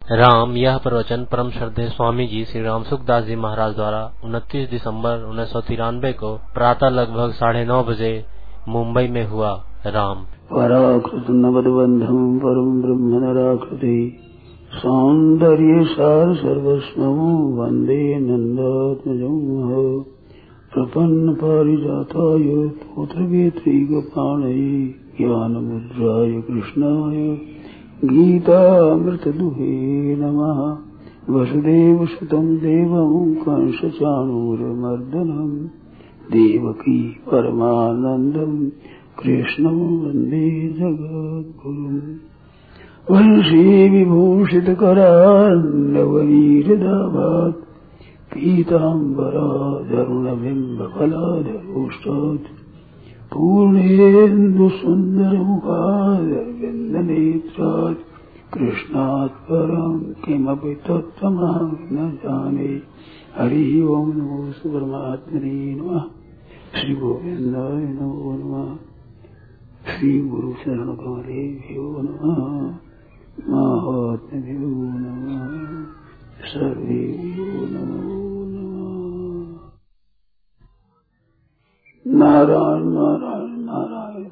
राम यह प्रवचन परम श्रद्धेय स्वामी जी श्री राम सुखदास जी महाराज द्वारा 29 दिसंबर 1993 को प्रातः लगभग 9:30 बजे मुंबई में हुआ। राम पराकृत नवदबंधम परम ब्रह्म नराकृति सौंदर्य सार सर्वस्वं वंदे नंदात्मजं प्रपन्न पारिजाताय पुत्रवेत्रैकपाणये ज्ञानमुद्राय कृष्णाय गीतामृतदुहे नमः। वसुदेवसुतं देवं कंसचाणूरमर्दनं देवकी परमानन्दं कृष्णं वन्दे जगद्गुरुम्। वंशी विभूषितकरान्नवनीरदाभात् पीताम्बराधरुणबिम्बफलाधरोष्टात् पूर्णेन्दुसुन्दरमुखादरविन्दनेत्रात् कृष्णात् परं किमपि तत्त्वमहं न जाने। हरि ओं नमो परमात्मने नमः। श्री गोविन्दाय नमो नमः। श्री गुरु शरण कमलेभ्यो नमः। महात्म्यो नमः। सर्वेभ्यो नमो नमः। नारायण नारायण नारायण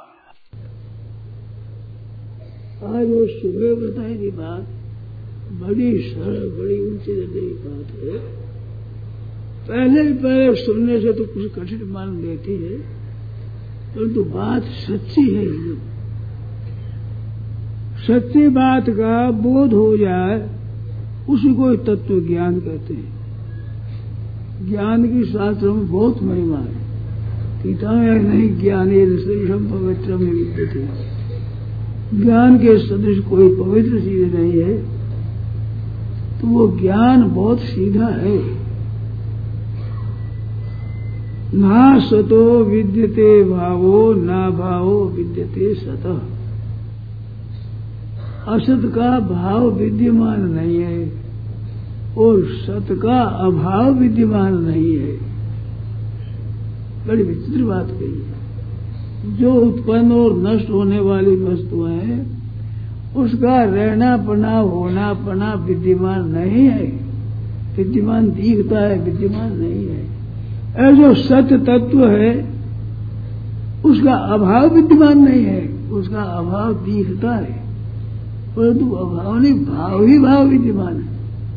नारायण। आज वो सुबह बताई थी बात बड़ी सरल बड़ी ऊंची दर्जे की बात है। पहले सुनने से तो कुछ कठिन मान देती है, परंतु बात सच्ची है। सच्ची बात का बोध हो जाए उसी को तत्व ज्ञान कहते हैं। ज्ञान की शास्त्रों में बहुत महिमा है। गीता में नहीं ज्ञाने सदृशम पवित्रम विद्यते। ज्ञान के सदृश कोई पवित्र चीज नहीं है। तो वो ज्ञान बहुत सीधा है। ना सतो विद्यते भावो ना भावो विद्यते सतः। असत का भाव विद्यमान नहीं है और सत का अभाव विद्यमान नहीं है। बड़ी विचित्र बात कही है। जो उत्पन्न और नष्ट होने वाली वस्तुएं हैं उसका रहना पना होना पना विद्यमान नहीं है। विद्यमान दिखता है, विद्यमान नहीं है। और जो सत्य तत्व है उसका अभाव विद्यमान नहीं है, उसका अभाव दिखता है, परंतु अभाव नहीं भाव ही भाव विद्यमान है।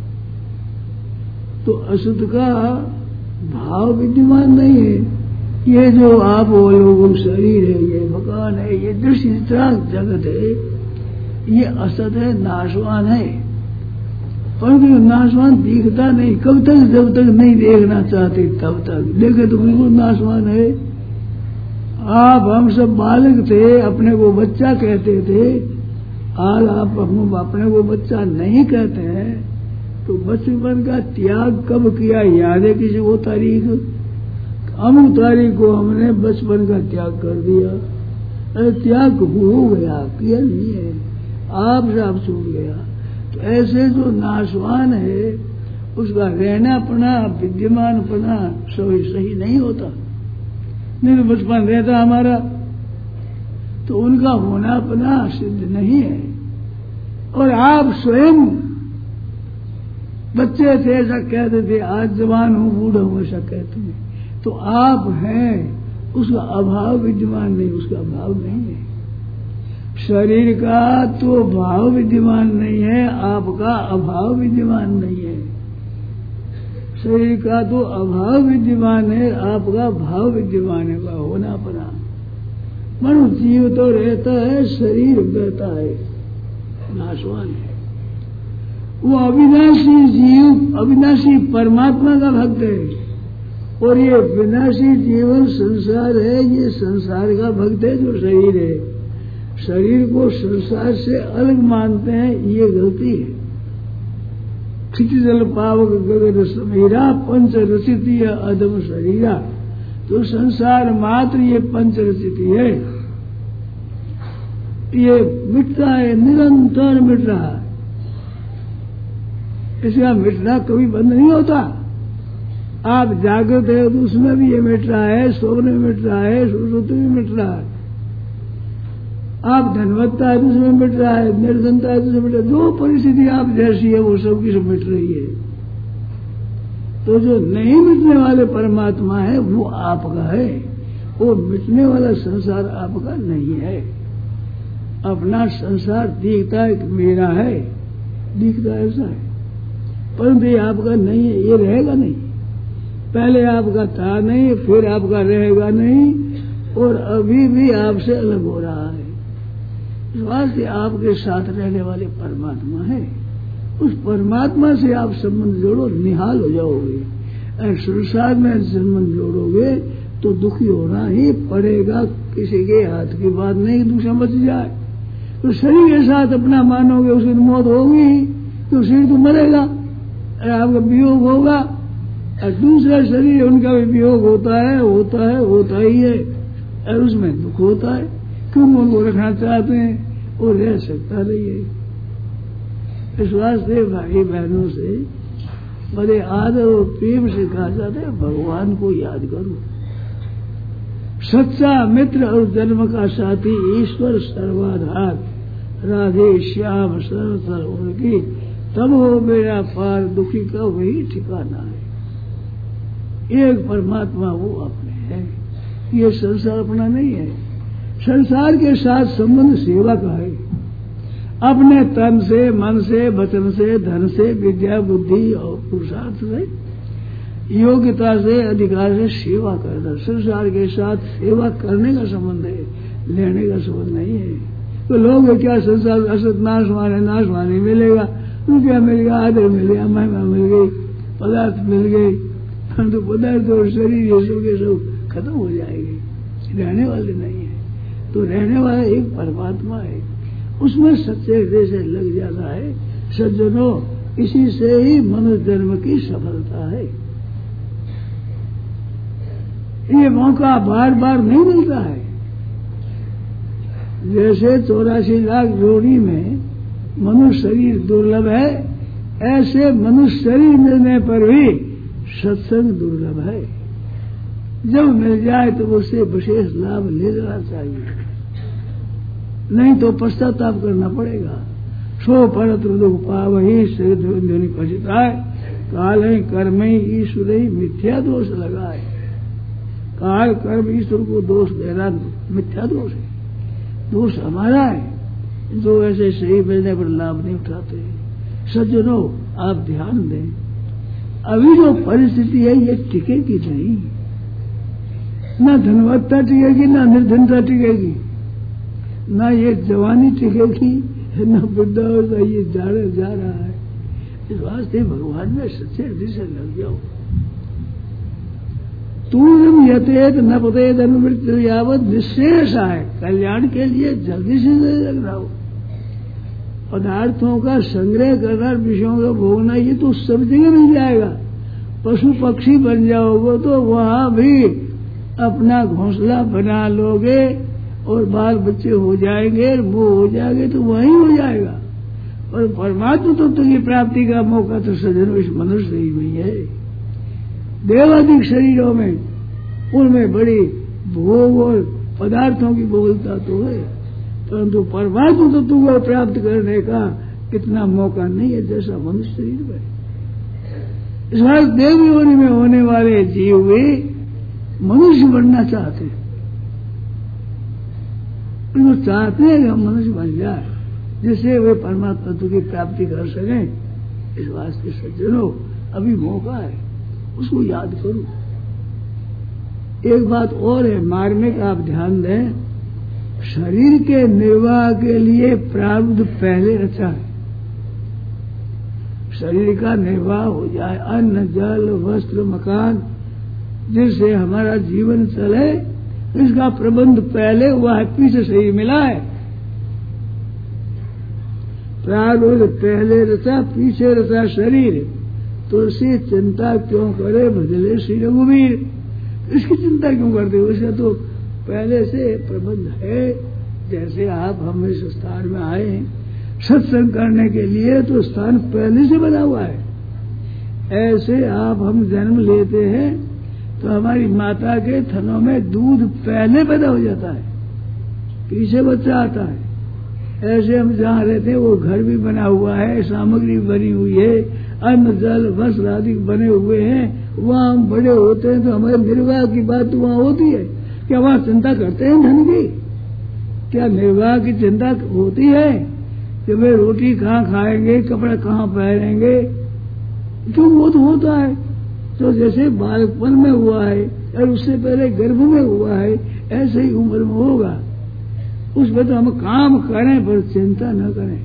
तो असत का भाव विद्यमान नहीं है। ये जो आप लोगों शरीर है, ये मकान है, ये दृश्य जगत है, ये असत है, नाशवान है। परंतु नाशवान दिखता नहीं। कब तक? जब तक नहीं देखना चाहते तब तक। देखे तो बिल्कुल नाशवान है। आप हम सब बालक थे, अपने को बच्चा कहते थे। आज आप अपने को बच्चा नहीं कहते हैं। तो बचपन का त्याग कब किया याद है किसी को? तारीख अमुक तारीख को हमने बचपन का त्याग कर दिया। अरे त्याग हो गया, किया नहीं है, आप से आप छूट गया। तो ऐसे जो नाशवान है उसका रहनापना विद्यमानपना सही नहीं होता। नहीं तो बचपन रहता हमारा तो उनका होनापना सिद्ध नहीं है। और आप स्वयं बच्चे थे ऐसा कहते थे, आज जवान हूं बूढ़ा हूं ऐसा कहते हैं। तो आप हैं, उसका अभाव विद्यमान नहीं, उसका अभाव नहीं है। शरीर का तो भाव विद्यमान नहीं है, आपका अभाव विद्यमान नहीं है। शरीर का तो अभाव विद्यमान है, आपका भाव विद्यमान है, का होना पना। मनु जीव तो रहता है, शरीर बहता है, नाशवान है। वो अविनाशी जीव अविनाशी परमात्मा का भक्त है और ये विनाशी जीवन संसार है, ये संसार का भक्त है जो शरीर है। शरीर को संसार से अलग मानते हैं, ये गलती है। क्षितिजल पावक गगन समीरा पंच रचिती अदम शरीरा। तो संसार मात्र ये पंच रचिती है, ये मिटता है, निरंतर मिट रहा है। इसका मिटना कभी बंद नहीं होता। आप जागृत है तो उसमें भी ये मिट रहा है, सोने में मिट रहा है, सुषुप्ति में मिट रहा है। आप धनवत्ता है तो उसमें मिट रहा है, निर्धनता है तो उसमें मिट रहा है। जो परिस्थिति आप जैसी है वो सबकी सब मिट रही है। तो जो नहीं मिटने वाले परमात्मा है वो आपका है, वो मिटने वाला संसार आपका नहीं है। अपना संसार दिखता है मेरा है, दिखता ऐसा है, परंतु ये आपका नहीं है, ये रहेगा नहीं। पहले आपका था नहीं, फिर आपका रहेगा नहीं, और अभी भी आपसे अलग हो रहा है। इस वास्ते आपके साथ रहने वाले परमात्मा है, उस परमात्मा से आप संबंध जोड़ो, निहाल हो जाओगे। अगर संसार में संबंध जोड़ोगे तो दुखी होना ही पड़ेगा। किसी के हाथ की बात नहीं कि दूसरा बच जाए। तो शरीर के साथ अपना मानोगे उसकी मौत होगी ही, तो शरीर तो मरेगा, आपका वियोग होगा। और दूसरा शरीर उनका भी वियोग होता है, होता ही है, और उसमें दुख होता है। क्यों उनको रखना चाहते हैं, वो रह सकता नहीं है। इस वास्ते भाई बहनों से बड़े आदर और प्रेम से कहा जाता है भगवान को याद करो। सच्चा मित्र और जन्म का साथी ईश्वर सर्वाधार, राधे श्याम सरसर उनकी, तब हो मेरा पार, दुखी का वही ठिकाना है। एक परमात्मा वो अपने है, ये संसार अपना नहीं है। संसार के साथ संबंध सेवा का है। अपने तन से, मन से, वचन से, धन से, विद्या बुद्धि और पुरुषार्थ से, योग्यता से, अधिकार से सेवा करना। संसार के साथ सेवा करने का संबंध है, लेने का संबंध नहीं है। तो लोग क्या संसार असत नाशवानी मिलेगा, रुपया मिल गया, आदर मिल गया, महिमा मिल गई, पदार्थ मिल गए, परंतु पदार्थ और शरीर ये सब के सब खत्म हो जाएंगे, रहने वाले नहीं है। तो रहने वाला एक परमात्मा है, उसमें सच्चे हृदय से लग जाना है। सज्जनों, इसी से ही मनुष्य जन्म की सफलता है। ये मौका बार बार नहीं मिलता है। जैसे 84 लाख जोड़ी में मनुष्य शरीर दुर्लभ है, ऐसे मनुष्य शरीर मिलने पर भी सत्संग दुर्लभ है। जब मिल जाए तो उससे विशेष लाभ ले लेना चाहिए, नहीं तो पश्चाताप करना पड़ेगा। सो परत दुख पावही ध्वनि पछताए, काल ही कर्म ही ईश्वर ही मिथ्या दोष लगाए। काल कर्म ईश्वर को दोष देना मिथ्या दोष है, दोष हमारा है जो ऐसे सही मिलने पर लाभ नहीं उठाते। सज्जनों, आप ध्यान दें, अभी जो परिस्थिति है ये टिकेगी नहीं, ना धनवत्ता टिकेगी, ना निर्धनता टिकेगी, ना ये जवानी टिकेगी, ना वृद्धावस्था। ये जा रहा है। इस वास्ते भगवान में सच्चे हृदय से लग जाओ। तूर्म यतेत न पतेत अनुवृत्ति यावत, निश्चेष है कल्याण के लिए जल्दी से लग रहा हो। पदार्थों का संग्रह करना, विषयों का भोगना, ये तो सब जगह मिल जाएगा। पशु पक्षी बन जाओगे तो वहां भी अपना घोंसला बना लोगे और बाल बच्चे हो जाएंगे, वो हो जाएंगे तो वहीं हो जाएगा। और परमात्मा तत्व की प्राप्ति का मौका तो सज्जनों इस मनुष्य शरीर में है। देवादिक शरीरों में उनमें बड़ी भोग और पदार्थों की बहुलता तो है, परंतु परमात्मा तत्व को प्राप्त करने का कितना मौका नहीं है जैसा मनुष्य शरीर में। इस बार देव योनि में होने वाले जीव भी मनुष्य बनना चाहते हैं, वो चाहते हैं कि हम मनुष्य बन जाए जिससे वे परमात्मा तत्व की प्राप्ति कर सकें। इस वास्ते सज्जनों, अभी मौका है, उसको याद करो। एक बात और है मार्मिक, आप ध्यान दें, शरीर के निर्वाह के लिए प्रारब्ध पहले रचा है। शरीर का निर्वाह हो जाए, अन्न जल वस्त्र मकान, जिससे हमारा जीवन चले, इसका प्रबंध पहले हुआ है, पीछे सही मिला है। प्रारब्ध पहले रचा, पीछे रचा शरीर, तुलसी चिंता क्यों करे भजले श्री रघुवीर। इसकी चिंता क्यों करते हो, इसका तो पहले से प्रबंध है। जैसे आप हम इस स्थान में आए हैं सत्संग करने के लिए, तो स्थान पहले से बना हुआ है। ऐसे आप हम जन्म लेते हैं तो हमारी माता के थनों में दूध पहले पैदा हो जाता है। पीछे बच्चा आता है। ऐसे हम जहाँ रहते हैं वो घर भी बना हुआ है, सामग्री बनी हुई है, अन्न जल वस्त्र आदि बने हुए हैं। वहाँ हम बड़े होते हैं तो हमारे निर्वाह की बात तो वहाँ होती है। क्या वहाँ चिंता करते हैं धन की? क्या निर्वाह की चिंता होती है कि वे रोटी कहाँ खाएंगे, कपड़ा कहाँ पहनेंगे? क्यों? वो तो होता है। तो जैसे बालकपन में हुआ है और उससे पहले गर्भ में हुआ है, ऐसे ही उम्र में होगा। उसमें तो हम काम करें पर चिंता न करें।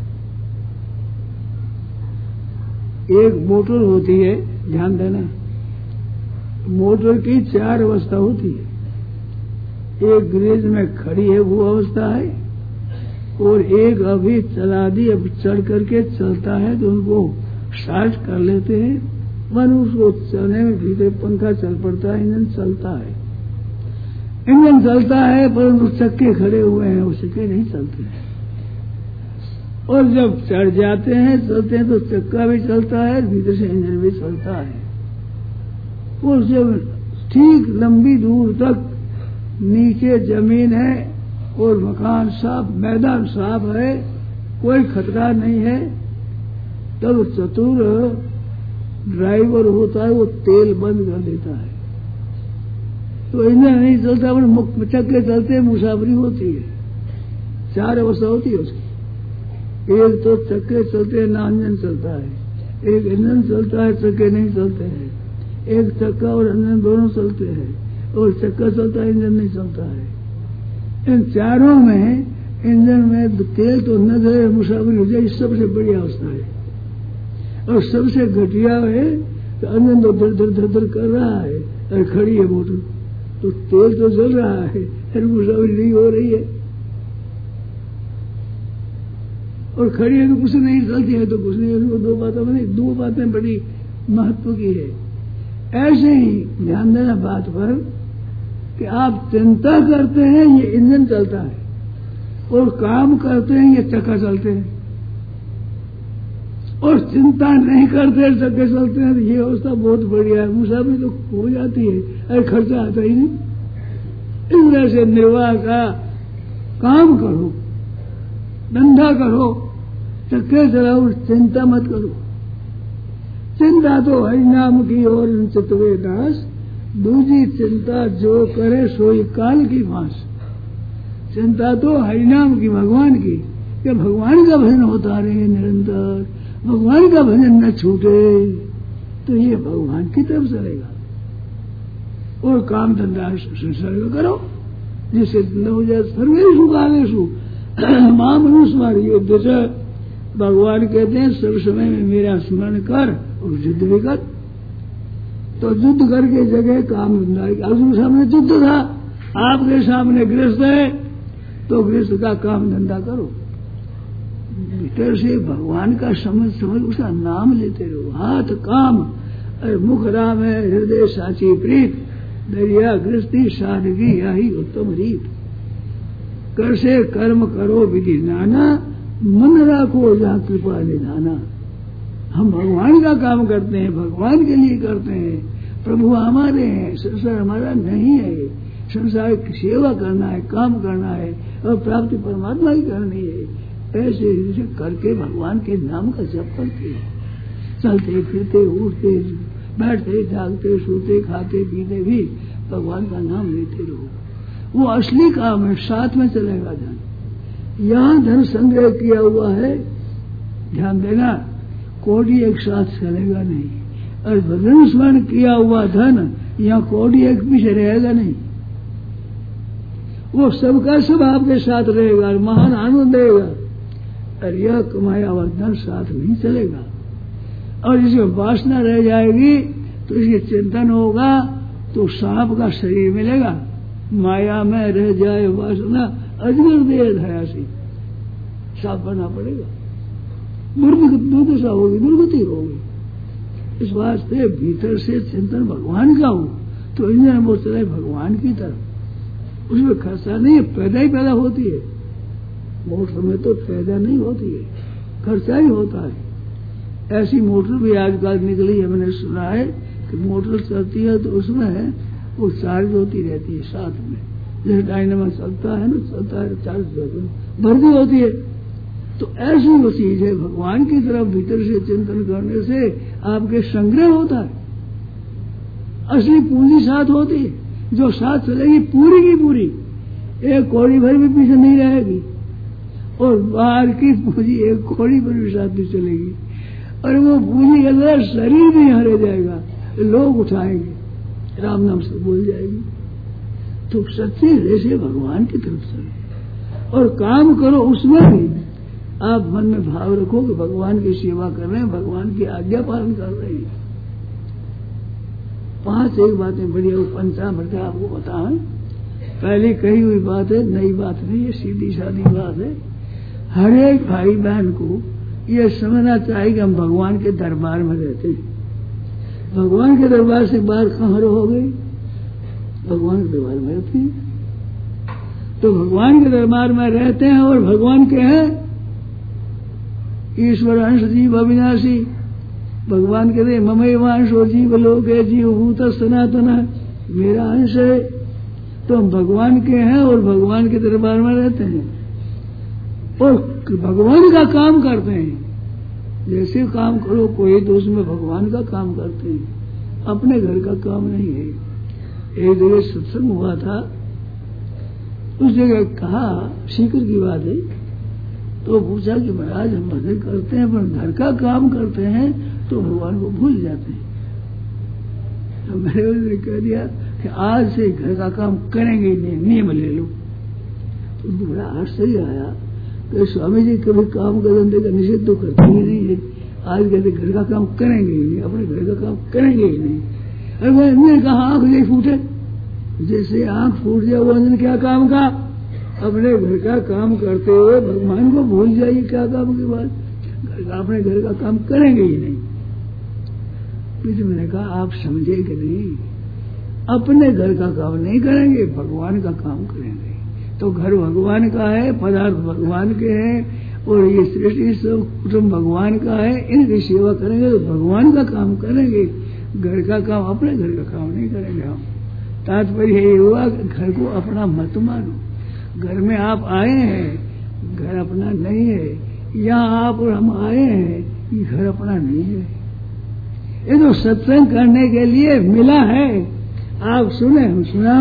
एक मोटर होती है, ध्यान देना, मोटर की 4 अवस्था होती है। एक ग्रेज में खड़ी है वो अवस्था है, और एक अभी चला दी, अब चढ़ करके चलता है तो उनको स्टार्ट कर लेते हैं। मन उसको चलने में भीतर पंखा चल पड़ता है, इंजन चलता है। इंजन चलता है परंतु चक्के खड़े हुए हैं, वो चक्के नहीं चलते हैं। और जब चढ़ जाते हैं, चलते हैं, तो चक्का भी चलता है, भीतर से इंजन भी चलता है। और जब ठीक लंबी दूर तक नीचे जमीन है और मकान साफ, मैदान साफ है, कोई खतरा नहीं है, तब चतुर ड्राइवर होता है, वो तेल बंद कर देता है। तो इंजन नहीं चलता, पर चक्के चलते, मुसाफरी होती है। 4 अवस्था होती है उसकी। एक तो चक्के चलते हैं, ना इंजन चलता है। एक इंजन चलता है, चक्के नहीं चलते हैं। एक चक्का और इंजन दोनों चलते हैं, और चक्का चलता है, इंजन नहीं चलता है। इन चारों में इंजन में तेल तो न जले, मुसाफरी हो जाए, सबसे बड़ी अवस्था है। और सबसे घटिया है तो इंजन तो धर कर रहा है और खड़ी है मोटर, तो तेल तो जल रहा है और मुसाफरी नहीं हो रही है। और खड़ी है तो कुछ नहीं, चलती है तो कुछ नहीं। उसको 2 बातें बड़ी महत्व की है। ऐसे ही ध्यान देना बात पर कि आप चिंता करते हैं, ये इंजन चलता है, और काम करते हैं, ये चक्का चलते हैं। और चिंता नहीं करते, चक्के चलते हैं, तो ये अवस्था बहुत बढ़िया है। मुसाफरी तो हो जाती है, अरे खर्चा आता ही नहीं। इस तरह से निर्वाह का काम करो, धंधा करो, चक्के चलाओ, चिंता मत करो। चिंता तो हरिनाम की और चितवे दास, दूसरी चिंता जो करे सोई काल की फांस। चिंता तो हरिनाम की, भगवान की, कि भगवान का भजन होता रहे निरंतर, भगवान का भजन न छूटे, तो ये भगवान की तरफ चलेगा। और काम धंधा संसार का करो, जिससे हो जाए सर्वेषु कालेषु मामनुस्मर। भगवान कहते हैं सब समय में मेरा स्मरण कर और युद्ध भी कर। तो युद्ध करके जगह काम धंधा। अर्जुन सामने युद्ध था, आपके सामने गृहस्थ है, तो गृहस्थ का काम धंधा करो। भीतर से भगवान का समझ उसका नाम लेते रहो। हाथ काम, मुख राम है, हृदय साची प्रीत, दरिया गृहस्थी सादगी यही उत्तम रीत। कर से कर्म करो विधि नाना, मन राखो जहाँ कृपा निधाना। हम भगवान का काम करते हैं, भगवान के लिए करते हैं। प्रभु हमारे हैं, संसार हमारा नहीं है। संसार की सेवा करना है, काम करना है, और प्राप्ति परमात्मा की करनी है। ऐसे करके भगवान के नाम का जप करते हैं। चलते फिरते, उठते बैठते, जागते, सोते, खाते पीते भी भगवान का नाम लेते रहो। वो असली काम है, साथ में चलेगा धन। यहाँ धन संग्रह किया हुआ है, ध्यान देना, कोड़ी एक साथ चलेगा नहीं। और भजन स्मरण किया हुआ धन यहाँ कोड़ी एक पीछे रहेगा नहीं। वो सबका सब आपके साथ रहेगा, महान आनंद देगा। और यह कमाया हुआ धन साथ नहीं चलेगा। और जिसमें वासना रह जाएगी तो इसकी चिंतन होगा, तो सांप का शरीर मिलेगा। माया में रह जाए वासना, अजगर देह धयासी, सांप बनना पड़ेगा। दुर्दशा होगी, दुर्गति होगी। इस वास्ते भीतर से चिंतन भगवान का हो, तो इंजन वो चले भगवान की तरफ। उसमें खर्चा नहीं है, पैदा ही पैदा होती है। मोटर में तो पैदा नहीं होती है, खर्चा ही होता है। ऐसी मोटर भी आजकल निकली है, मैंने सुना है कि मोटर चलती है तो उसमें वो चार्ज होती रहती है साथ में, जैसे डायनामो चलता है ना, चलता है, चार्ज भरती होती है। तो ऐसी वो चीज है, भगवान की तरफ भीतर से चिंतन करने से आपके संग्रह होता है। असली पूंजी साथ होती है, जो साथ चलेगी पूरी की पूरी, एक कौड़ी भर भी पीछे नहीं रहेगी, और बाहर की पूंजी एक कौड़ी भर भी साथ नहीं चलेगी, और वो पूंजी के अंदर शरीर भी यहाँ रह जाएगा, लोग उठाएंगे, राम नाम से बोल जाएगी। तो सच्चे हृदय से भगवान की तरफ चलो और काम करो। उसमें भी आप मन में भाव रखो कि भगवान की सेवा कर रहे हैं, भगवान की आज्ञा पालन कर रहे हैं। 5 एक बातें बढ़िया पंचामृत आपको बताएं। पहले कही हुई बात है, नई बात नहीं है, सीधी सादी बात है। हर एक भाई बहन को यह समझना चाहिए कि हम भगवान के दरबार में रहते हैं। भगवान के दरबार से बाहर कहाँ रहोगे? भगवान के दरबार में रहते हैं। तो भगवान के दरबार में रहते हैं और भगवान के हैं ईश्वर अंश जीव अविनाशी। भगवान कहते ममैवांश और जीव लोक है, जीव भूत सनातन, मेरा अंश है। तो हम भगवान के हैं और भगवान के दरबार में रहते हैं और भगवान का काम करते हैं। जैसे काम करो कोई तो उसमें भगवान का काम करते हैं, अपने घर का काम नहीं है। एक जगह सत्संग हुआ था, उस जगह कहा, सीकर की बात है, तो पूछा कि महाराज हम भजन करते हैं पर घर का काम करते हैं तो भगवान को भूल जाते हैं। तो मैंने उसने कह दिया कि आज से घर का काम करेंगे ही नहीं, नियम ले लो। तो बड़ा आश्चर्य आया कि स्वामी जी कभी काम का धंधे का निषेध तो करते ही नहीं है, आज कहते घर का काम करेंगे ही नहीं, अपने घर का काम करेंगे ही नहीं। अरे मैंने कहा आंख नहीं फूटे, जैसे आंख फूट जाए वो अंदर क्या काम का? अपने घर का काम करते हुए भगवान को भूल जाइए, क्या काम के बाद अपने घर का काम करेंगे ही नहीं। फिर मैंने कहा आप समझे कि नहीं, अपने घर का काम नहीं करेंगे, भगवान का काम करेंगे। तो घर भगवान का है, पदार्थ भगवान के हैं और ये सृष्टि सब कुटुंब भगवान का है, इनकी सेवा करेंगे तो भगवान का काम करेंगे, घर का काम, अपने घर का काम नहीं करेंगे हम। तात्पर्य ये हुआ कि घर को अपना मत मानो। घर में आप आए हैं, घर अपना नहीं है। यहाँ आप और हम आए हैं, ये घर अपना नहीं है। ये तो सत्संग करने के लिए मिला है, आप सुने, हम सुना,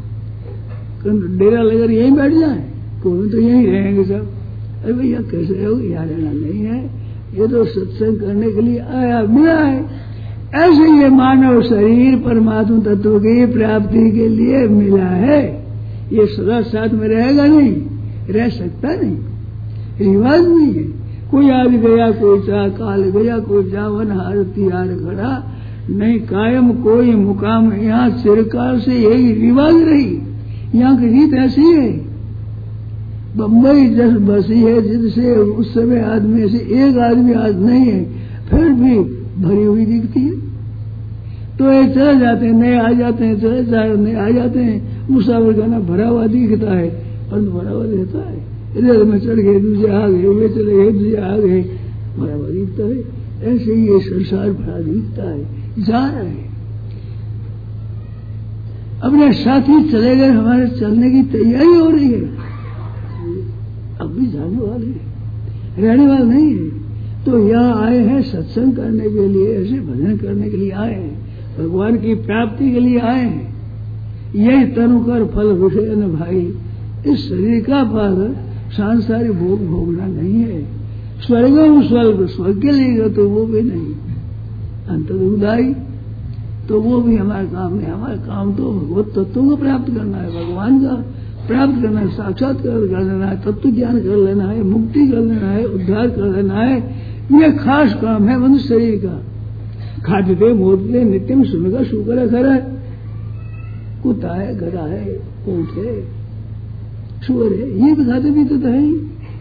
डेरा लेकर यहीं बैठ जाए, कोई तो यहीं रहेंगे सब। अरे भैया कैसे रहोगे, यहाँ रहना नहीं है, ये तो सत्संग करने के लिए आया, मिला है। ऐसे ये मानव शरीर परमात्मा तत्व की प्राप्ति के लिए मिला है, ये सदा साथ में रहेगा नहीं, रह सकता नहीं, रिवाज नहीं है। कोई आज गया, कोई चाह काल गया, कोई जावन हारती हार खड़ा नहीं, कायम कोई मुकाम यहाँ चिरकाल से यही रिवाज रही। यहाँ की रीत ऐसी है, बम्बई जस बसी है जिससे उस समय आदमी से एक आदमी आज नहीं है, फिर भी भरी हुई दिखती है। तो एक चले जाते हैं, नए आ जाते हैं, चले जाए नए आ जाते हैं, मुसाफिर खाना भरा हुआ दिखता है, पर भरा हुआ रहता है। इधर में चढ़ गए, दूसरे आ गए, वे चले गए, दूसरे आ गए, भरा हुआ दिखता है। ऐसे ही ये संसार भरा दिखता है, जा रहा है। अपने साथी चले गए, हमारे चलने की तैयारी हो रही है, अब भी जाने वाले हैं, रहने वाले नहीं है। तो यहाँ आए हैं सत्संग करने के लिए, ऐसे भजन करने के लिए आए हैं, भगवान की प्राप्ति के लिए आए हैं। यही तनुकर फल विषय न भाई, इस शरीर का पार सांसारिक भोग भोगना नहीं है। स्वर्गम स्वर्ग, स्वर्ग के लिए तो वो भी नहीं, अंतर्उदाई तो वो भी हमारा काम नहीं। हमारा काम तो भगवत तत्वों को प्राप्त करना है, भगवान का प्राप्त करना है, साक्षात्कार कर लेना है, तत्व ज्ञान कर लेना है, मुक्ति कर लेना है, उद्धार कर लेना है। ये खास काम है मनुष्य शरीर का। खाद्यते मोदते नित्यम सुनगा शुक्र है, खरा है, कुत्ता है, गधा है, ऊंट है, सुअर है, ये भी खाते पीते तो है ही।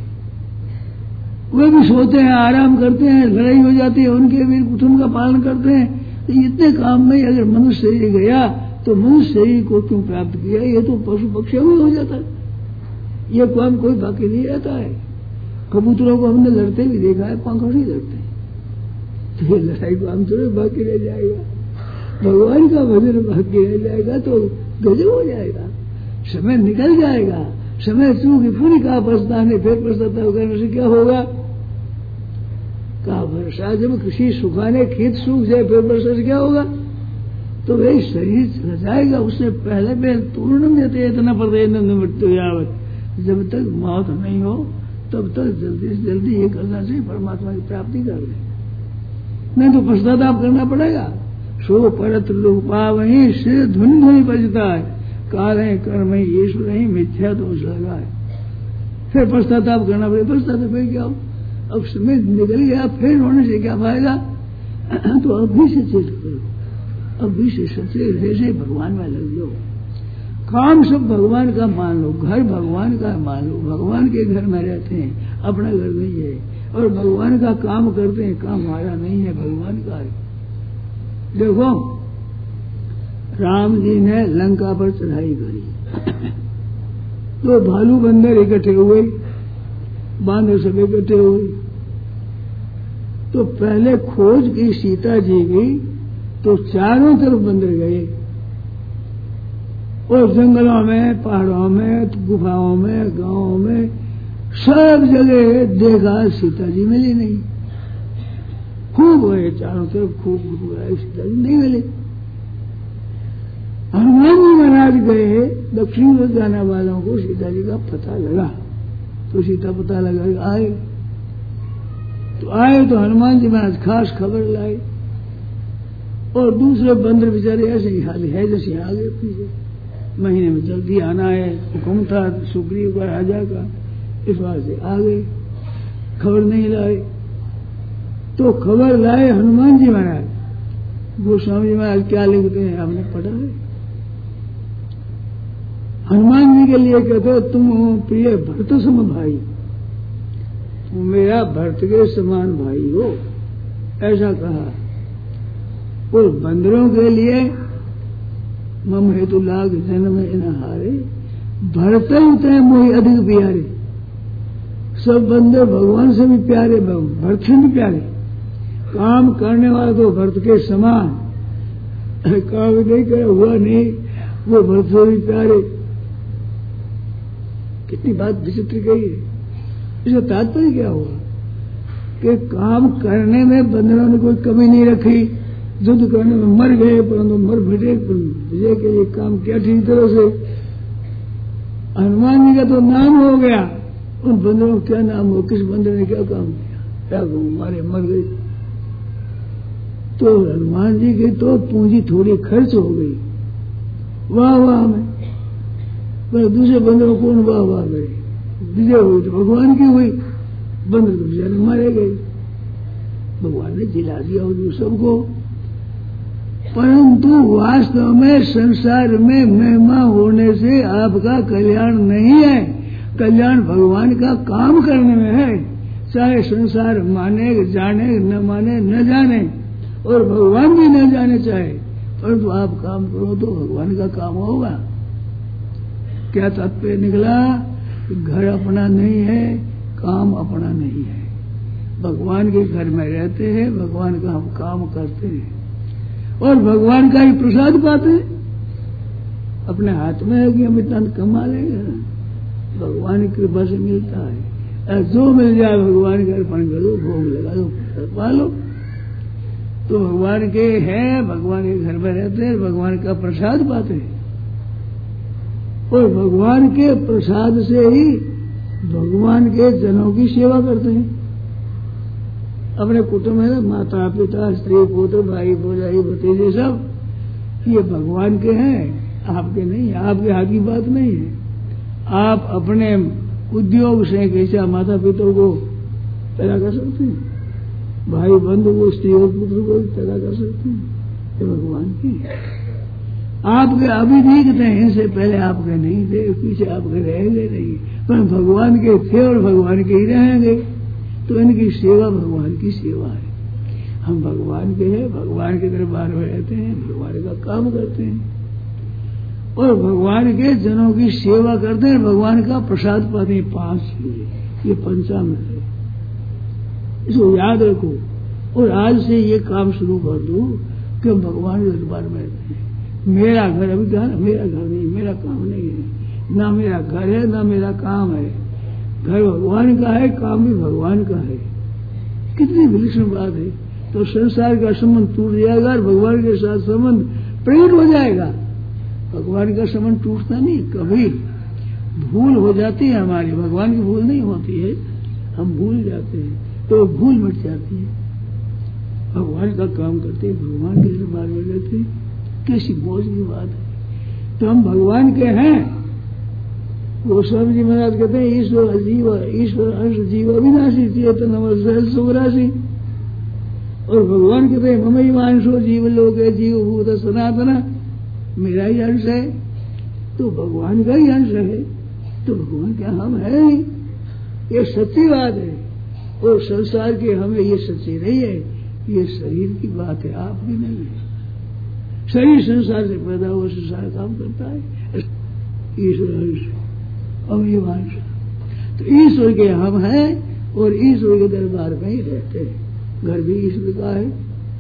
वे भी सोते हैं, आराम करते हैं, लड़ाई हो जाती है, उनके भी कुटुंब का पालन करते हैं। तो इतने काम में अगर मनुष्य शरीर गया तो मनुष्य शरीर को क्यों प्राप्त किया? ये तो पशु पक्षियों में हो जाता है, ये काम कोई बाकी नहीं रहता है। कबूतरों को हमने लड़ते भी देखा है, पंखों नहीं लड़ते, तो ये लड़ाई को हम थोड़े बाकी रह जाएगा। भगवान का भजन बाकी रह जाएगा तो गजब हो जाएगा। समय निकल जाएगा, समय चूक पूरी कहा पछताने, फिर पछतावा करने से क्या होगा? कहा वर्षा जब कृषि सुखाने खेत सूख जाए फिर वर्षा से क्या होगा? तो वही शरीर चला जाएगा, उससे पहले में पूर्ण में इतना प्रदेश मृत्यु यावत, जब तक मौत नहीं हो तब तक जल्दी से जल्दी ये करना चाहिए, परमात्मा की प्राप्ति कर ले, नहीं तो पश्चाताप करना पड़ेगा। सो परत लोपा वही सिर धुन धुन बजता है, काल है कर्म ईश्वर ही मिथ्या दोष लगा है, फिर पश्चाताप करना पड़ेगा। पश्चाताप फिर क्या हो? अब समय निकल गया, फिर होने से क्या पाएगा? तो अभी से चेत करो, अभी से सचेत जैसे भगवान में लग जाओ, काम सब भगवान का मान लो, घर भगवान का मान लो, भगवान के घर में रहते हैं, अपना घर नहीं है, और भगवान का काम करते हैं, काम हमारा नहीं है, भगवान का है। देखो राम जी ने लंका पर चढ़ाई करी, तो भालू बंदर इकट्ठे हुए, बांदर सब इकट्ठे हुए, तो पहले खोज की सीता जी की, तो चारों तरफ बंदर गए, और जंगलों में, पहाड़ों में, गुफाओं में, गांवों में, सब जगह देखा, सीता जी मिली नहीं। खूब गए चारों तरफ, खूब गए, सीता जी नहीं मिली। हनुमान जी महाराज गए, दक्षिण में जाने वालों को सीता जी का पता लगा, तो सीता पता लगा आए, तो हनुमान जी महाराज खास खबर लाए, और दूसरे बंदर बेचारे ऐसे ही हाल है जैसे आगे पीछे, महीने में जल्दी आना है, हुक्म था सुग्रीव का राजा का, इस बात से आ गए, खबर नहीं लाए। तो खबर लाए हनुमान जी महाराज, गोस्वामी जी महाराज क्या लिखते हैं आपने पढ़ा है? हनुमान जी के लिए कहते हो तुम प्रिय भरत सम भाई, तुम मेरा भरत के समान भाई हो, ऐसा कहा। और बंदरों के लिए मम हेतु लाग जन्म न हारे, भरत उतरे मोहि अधिक प्यारे। सब बंदर भगवान से भी प्यारे, भरत से भी प्यारे, काम करने वाला तो भरत के समान, काम नहीं करा हुआ नहीं, वो भरत से भी प्यारे। कितनी बात विचित्र कही है। इसका तात्पर्य क्या हुआ कि काम करने में बंदरों ने कोई कमी नहीं रखी, युद्ध करने में मर गए परंतु मर भेटे, विजय के लिए काम किया ठीक तरह से। हनुमान जी का तो नाम हो गया, उन बंदरों का क्या नाम हो, किस बंदर ने क्या काम किया, क्या मारे मर गए। तो हनुमान जी की तो पूंजी थोड़ी खर्च हो गई, वाह वाह में, पर दूसरे बंदरों को वाह वाह गए, विजय हुई तो भगवान की हुई, बंदर तो बेचारे मारे गए, भगवान ने जिला दिया उन सबको। परंतु वास्तव में संसार में महिमा होने से आपका कल्याण नहीं है, कल्याण भगवान का काम करने में है। चाहे संसार माने जाने न माने न जाने, और भगवान भी न जाने चाहे, परंतु आप काम करो तो भगवान का काम होगा। क्या तात्पर्य निकला? घर अपना नहीं है, काम अपना नहीं है, भगवान के घर में रहते हैं, भगवान का हम काम करते हैं, और भगवान का ही प्रसाद पाते हैं। अपने हाथ में है कि हम इतना कमा लेंगे, भगवान की कृपा से मिलता है। जो मिल जाए भगवान के अर्पण करो, भोग लगा दो, पा लो, तो भगवान के हैं, भगवान के घर में रहते हैं, भगवान का प्रसाद पाते हैं, और भगवान के प्रसाद से ही भगवान के जनों की सेवा करते हैं। अपने कुटुंब है, माता पिता स्त्री पुत्र भाई भौजाई भतीजे सब, ये भगवान के हैं, आपके नहीं, आपके हाथ की बात नहीं है। आप अपने उद्योग से कैसा माता पिता को पैदा कर सकते हैं, भाई बंधु को स्त्री और पुत्र को पैदा कर सकते हैं, ये भगवान की है। आपके अभी दिखते हैं, इनसे पहले आपके नहीं थे, पीछे आपके रहेंगे नहीं, पर भगवान के थे और भगवान के ही रहेंगे। तो इनकी सेवा भगवान की सेवा है। हम भगवान के हैं, भगवान के दरबार में रहते हैं, भगवान का काम करते हैं, और भगवान के जनों की सेवा करते हैं, भगवान का प्रसाद पाते हैं। 5 चीजें, ये पंचामृत है, इसको याद रखो। और आज से ये काम शुरू कर दो कि हम भगवान के दरबार में रहते हैं। मेरा घर अभी घर, मेरा घर नहीं, मेरा काम नहीं है, ना मेरा घर है ना मेरा काम है। घर भगवान का है, काम भी भगवान का है। कितनी विलक्षण बात है। तो संसार का संबंध टूट जाएगा और भगवान के साथ संबंध प्रकट हो जाएगा। भगवान का संबंध टूटता नहीं कभी। भूल हो जाती है हमारी, भगवान की भूल नहीं होती है, हम भूल जाते हैं तो भूल मिट जाती है। भगवान का काम करते भगवान के दरबार में रहते, कैसी मौज की बात है। तो हम भगवान के हैं। गोस्वामी जी महाराज कहते हैं ईश्वर जीव, ईश्वर अंश जीव अविनाशी चेतन अमर सुराशि। और भगवान कहते हैं ममई अंशो जीव लोग जीव भूत सनातना, मेरा ही अंश है। तो भगवान का ही अंश है, तो भगवान क्या हम है। ये सच्ची बात है। और संसार के हमें ये सच्ची नहीं है, ये शरीर की बात है, आपकी नहीं है। शरीर संसार से पैदा हुआ, संसार काम करता है। ईश्वर अंश अभिवांश, तो ईश्वर के हम हैं और ईश्वर के दरबार में ही रहते हैं। घर भी ईश्वर का है।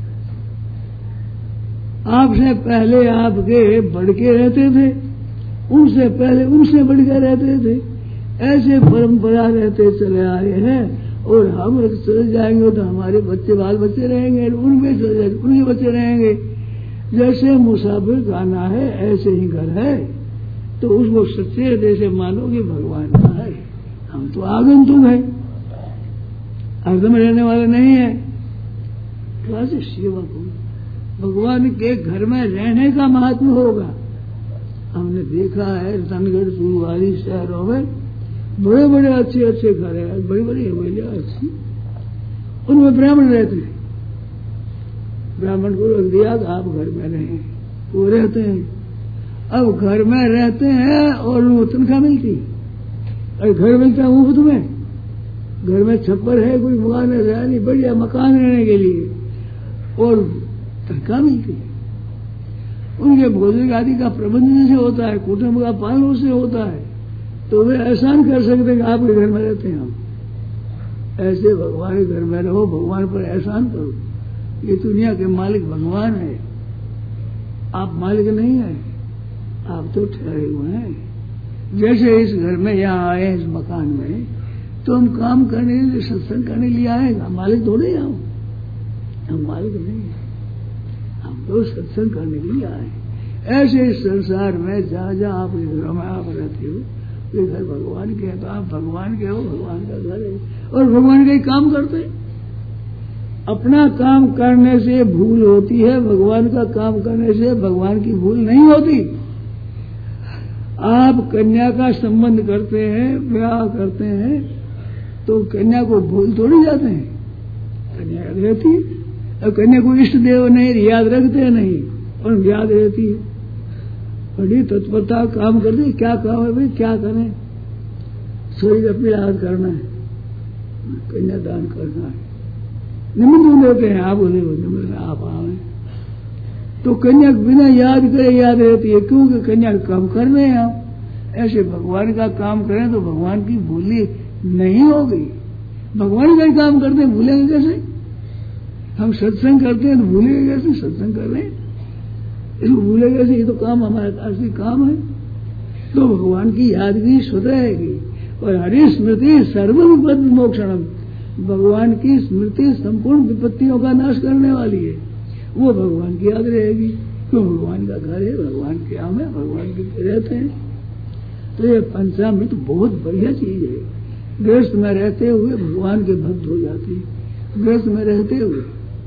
आपसे पहले आपके बढ़ के रहते थे, उनसे पहले उनसे बढ़ के रहते थे। ऐसे परंपरा रहते चले आए हैं। और हम चले जाएंगे तो हमारे बच्चे बाल बच्चे रहेंगे, उनके चले जाएंगे उनके बच्चे रहेंगे। जैसे मुसाफिर खाना है ऐसे ही घर है। तो उसको सच्चे हृदय से मानो कि भगवान का है। हम तो आगंतुक है, हरदम रहने वाले नहीं है। कैसे सेवा को भगवान के घर में रहने का महत्व होगा। हमने देखा है रतनगढ़ फूलवाड़ी शहरों में बड़े बड़े अच्छे अच्छे घर है, बड़ी बड़ी हवेलियां अच्छी, उनमें ब्राह्मण रहते हैं। ब्राह्मण को रख दिया कि आप घर में रहें, वो रहते हैं। अब घर में रहते हैं और उनको तनख्वाह मिलती है। अरे घर मिलता है मुफ्त में, घर में छप्पर है, कोई मकान है नहीं, बढ़िया मकान रहने के लिए, और तनख्वाह मिलती है। उनके भोजन आदि का प्रबंध से होता है, कुटुंब का पालन उससे होता है। तो वे एहसान कर सकते हैं कि आपके घर में रहते हैं हम। ऐसे भगवान के घर में रहो, भगवान पर एहसान करो। ये दुनिया के मालिक भगवान है, आप मालिक नहीं है, आप तो ठहरे हुए हैं। जैसे इस घर में यहाँ आए, इस मकान में, तो हम काम करने के लिए, सत्संग करने के लिए आएगा, मालिक थोड़े हम मालिक नहीं है, हम तो सत्संग करने के लिए आए। ऐसे इस संसार में जहाँ जहाँ आप घरों में आप रहते हो, ये घर भगवान के है, तो आप भगवान के हो, भगवान का घर है और भगवान का ही काम करते हैं। अपना काम करने से भूल होती है, भगवान का काम करने से भगवान की भूल नहीं होती। आप कन्या का संबंध करते हैं, ब्याह करते हैं, तो कन्या को भूल थोड़ी जाते हैं, कन्या याद रहती है। और कन्या को इष्ट देव नहीं याद रखते नहीं, और याद रहती है। बड़ी तत्परता काम करते। क्या काम है भाई, क्या करें, सोई का पीड़ाद करना है, कन्यादान करना है, निमंत्रण देते हैं, आप बोले आप आए, तो कन्या बिना याद करे याद रहती है, क्योंकि कन्या का काम कर रहे हैं आप। ऐसे भगवान का काम करें तो भगवान की भूली नहीं होगी। भगवान का ही काम करते हैं, भूलेंगे कैसे। हम सत्संग करते हैं तो भूलेंगे कैसे, सत्संग कर रहे हैं इसको भूलेंगे कैसे, ये तो काम हमारा असली काम है। तो भगवान की यादगिरी स्वतः रहेगी। और हरि स्मृति सर्व विपद विमोक्षणम, भगवान की स्मृति संपूर्ण विपत्तियों का नाश करने वाली है। वो भगवान की याद रहेगी, क्यों भगवान का घर है, भगवान के हम है, भगवान के रहते हैं। तो ये पंचामृत बहुत बढ़िया चीज है। गृहस्थ में रहते हुए भगवान के भक्त हो जाते हैं, गृहस्थ में रहते हुए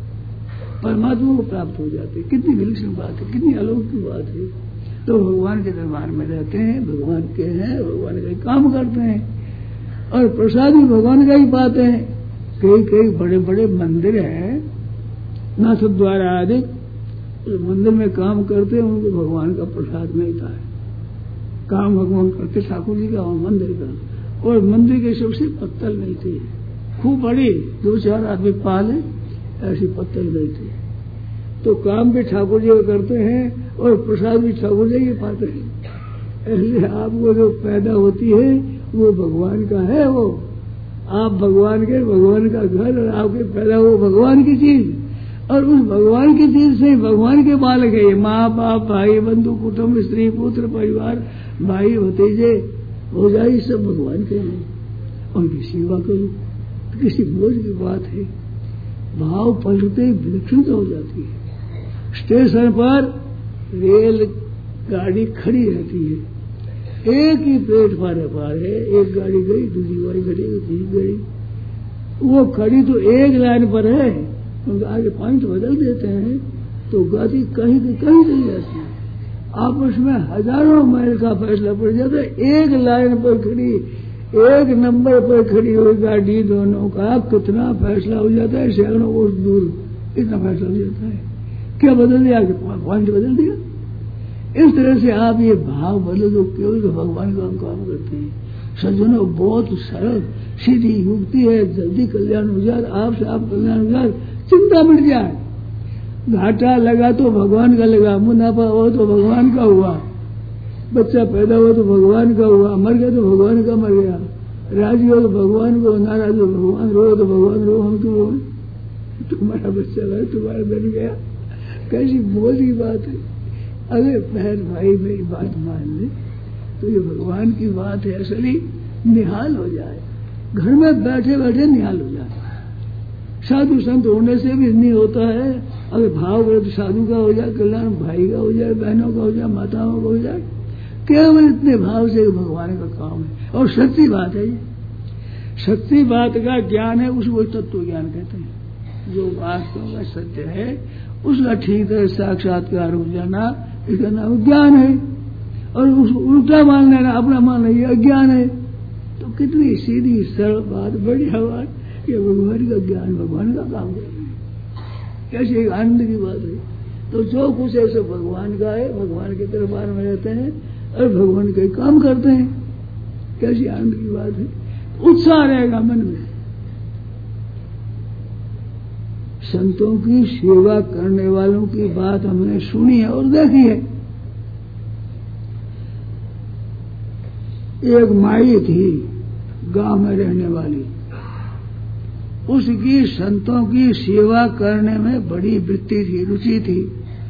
परमात्मा को प्राप्त हो जाते हैं। कितनी विलक्षण बात है, कितनी अलौकिक बात है। तो भगवान के दरबार में रहते हैं, भगवान के हैं, भगवान का ही काम करते हैं, और प्रसाद भी भगवान का ही पाते हैं। कई कई बड़े बड़े मंदिर हैं, नाथ द्वारा आदि, उस मंदिर में काम करते हैं, उनको भगवान का प्रसाद मिलता है। काम भगवान करते ठाकुर जी का और मंदिर का, और मंदिर के सबसे पत्तल मिलती है, खूब बड़ी, 2-4 आदमी पाले ऐसी पत्तल मिलती है। तो काम भी ठाकुर जी का करते हैं और प्रसाद भी ठाकुर जी के पाते हैं। ऐसे आपको जो पैदा होती है वो भगवान का है। वो आप भगवान के, भगवान का घर, और आपके पैदा हो भगवान की चीज, और उस भगवान की चीज से भगवान के बालक है। माँ बाप भाई बंधु कुटुंब स्त्री पुत्र परिवार भाई भतीजे हो जाए सब भगवान के लिए, उनकी सेवा करो। तो किसी बोझ की बात है? भाव पलटते ही विलक्षणता हो जाती है। स्टेशन पर रेल गाड़ी खड़ी रहती है, एक ही प्लेटफार्म पर है, एक गाड़ी गई, दूसरी गाड़ी खड़ी, तीसरी गाड़ी, वो खड़ी तो एक लाइन पर है, उनके आगे पॉइंट बदल देते हैं तो गति कहीं की कहीं चली जाती है। आपस में हजारों माइल का फैसला पड़ जाता है। एक लाइन पर खड़ी, एक नंबर पर खड़ी हुई गाड़ी दोनों का कितना फैसला हो जाता है, सैकड़ों कोस दूर इतना फैसला हो जाता है। क्या बदल दिया? पॉइंट बदल दिया। इस तरह से आप ये भाव बदल दो, केवल तो भगवान का हम काम करते हैं। सज्जनों, बहुत सरल सीधी युक्ति है, जल्दी कल्याण हो जाए, आपसे आप कल्याण हो जाए, चिंता मिट जाए। घाटा लगा तो भगवान का लगा, मुनाफा हो तो भगवान का हुआ, बच्चा पैदा हुआ तो भगवान का हुआ, मर गया तो भगवान का मर गया, राजी हो तो भगवान को, नाराज हो भगवान, रो तो भगवान रो, हम क्यों रो? तुम्हारा बच्चा गया, तुम्हारा बन गया, कैसी बोझ की बात है। अगर बहन भाई मेरी बात मान ले तो ये भगवान की बात है, असली निहाल हो जाए, घर में बैठे बैठे निहाल हो जाए। साधु संत होने से भी नहीं होता है, अगर भाव करे तो साधु का हो जाए कल्याण, भाई का हो जाए, बहनों का हो जाए, माताओं का हो जाए, केवल इतने भाव से भगवान का काम है। और सच्ची बात है, सच्ची बात का ज्ञान है, उसको तत्व ज्ञान कहते हैं। जो वास्तव का सत्य है उसका ठीक तरह साक्षात्कार हो जाना, इसका नाम ज्ञान है। और उसको उल्टा मान लेना, अपना मान लेना, अज्ञान है। तो कितनी सीधी सरल बात, बढ़िया बात, ये भगवान का ज्ञान, भगवान का काम कर रहे हैं, कैसी एक आनंद की बात है। तो जो कुछ है सब भगवान का है, भगवान के दरबार में रहते हैं और भगवान के काम करते हैं, कैसी आनंद की बात है। उत्साह रहेगा मन में। संतों की सेवा करने वालों की बात हमने सुनी है और देखी है। एक माई थी गांव में रहने वाली, उसकी संतों की सेवा करने में बड़ी वृत्ति थी, रुचि थी।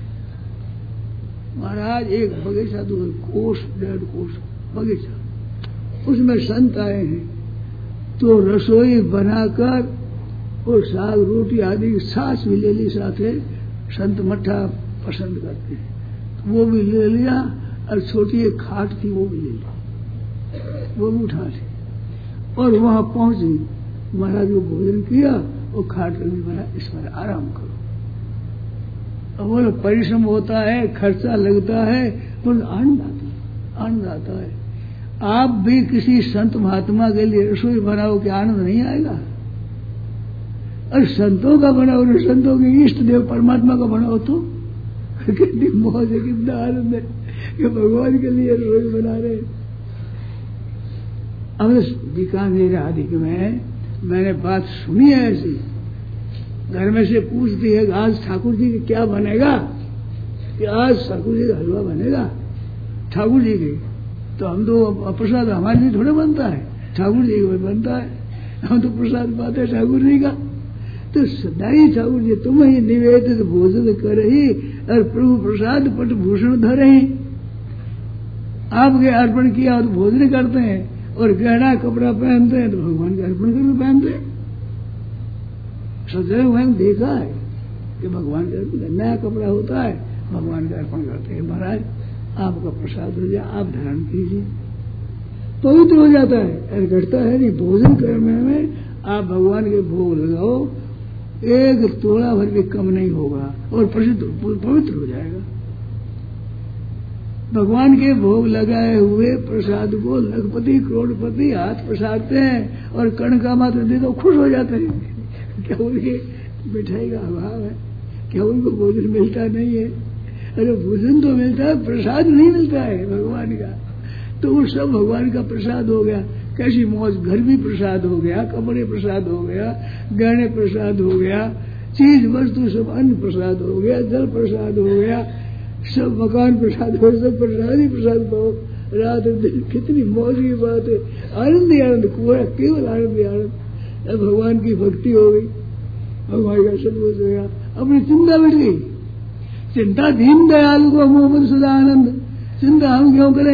महाराज एक बगीचा, 2 कोस 1.5 कोस बगीचा, उसमें संत आए हैं तो रसोई बनाकर और साग रोटी आदि छाछ भी ले ली साथ है। संत मट्ठा पसंद करते हैं तो वो भी ले लिया, और छोटी एक खाट थी वो भी ले ली, वो भी उठा ली और वहां पहुंची। महाराज को भोजन किया और खाट रखने बना, इस पर आराम करो। अब बोलो परिश्रम होता है, खर्चा लगता है, बोलो आनंद आता है, आनंद आता है। आप भी किसी संत महात्मा के लिए रसोई बनाओ, कि आनंद नहीं आएगा? और संतों का बनाओ, संतों के इष्ट देव परमात्मा का बनाओ तो कितनी मौज है, कितना आनंद है कि भगवान के लिए रसोई बना रहे। अब बीकानेर आदि में मैंने बात सुनी है ऐसी, घर में से पूछती है आज ठाकुर जी के क्या बनेगा, कि आज ठाकुर जी का हलवा बनेगा ठाकुर जी के। तो हम तो प्रसाद हमारे लिए थोड़ा बनता है, ठाकुर जी का बनता है, हम तो प्रसाद पाते हैं ठाकुर जी का। तो सदाई ठाकुर जी तुम ही निवेदित भोजन कर ही, और प्रभु प्रसाद पट भूषण धरही। आपके अर्पण किया तो भोजन करते हैं, और गहरा कपड़ा पहनते हैं तो भगवान का अर्पण करके पहनते हैं। सदैव मैंने देखा है कि भगवान का अर्पण, नया कपड़ा होता है भगवान का अर्पण करते हैं। महाराज आपका प्रसाद हो जाए, आप धारण कीजिए, पवित्र हो जाता है, घटता है नहीं। भोजन करने में आप भगवान के भोग लगाओ, एक तोड़ा भर भी कम नहीं होगा और पवित्र हो जाएगा। भगवान के भोग लगाए हुए प्रसाद को लखपति करोड़पति हाथ प्रसादते हैं और कण का मात्र दे तो खुश हो जाते हैं। क्या उनके मिठाई का अभाव है? क्या उनको भोजन मिलता नहीं है? अरे भोजन तो मिलता है, प्रसाद नहीं मिलता है भगवान का। तो वो सब भगवान का प्रसाद हो गया। कैसी मौज, घर भी प्रसाद हो गया, कपड़े प्रसाद हो गया, गहने प्रसाद हो गया, चीज वस्तु सब अन्न प्रसाद हो गया, जल प्रसाद हो गया, सब मकान प्रसाद हो, सब प्रसाद ही प्रसाद पाओ रात दिन। कितनी मौज की बात है, आनंद ही आनंद, पूरा केवल आनंद ही आनंद। अब भगवान की भक्ति हो गई, भगवान का सदबोध हो गया, अपनी चिंता मिट गई। चिंता दीन दयालु को मोहम्मद सदा आनंद, चिंता हम क्यों करें?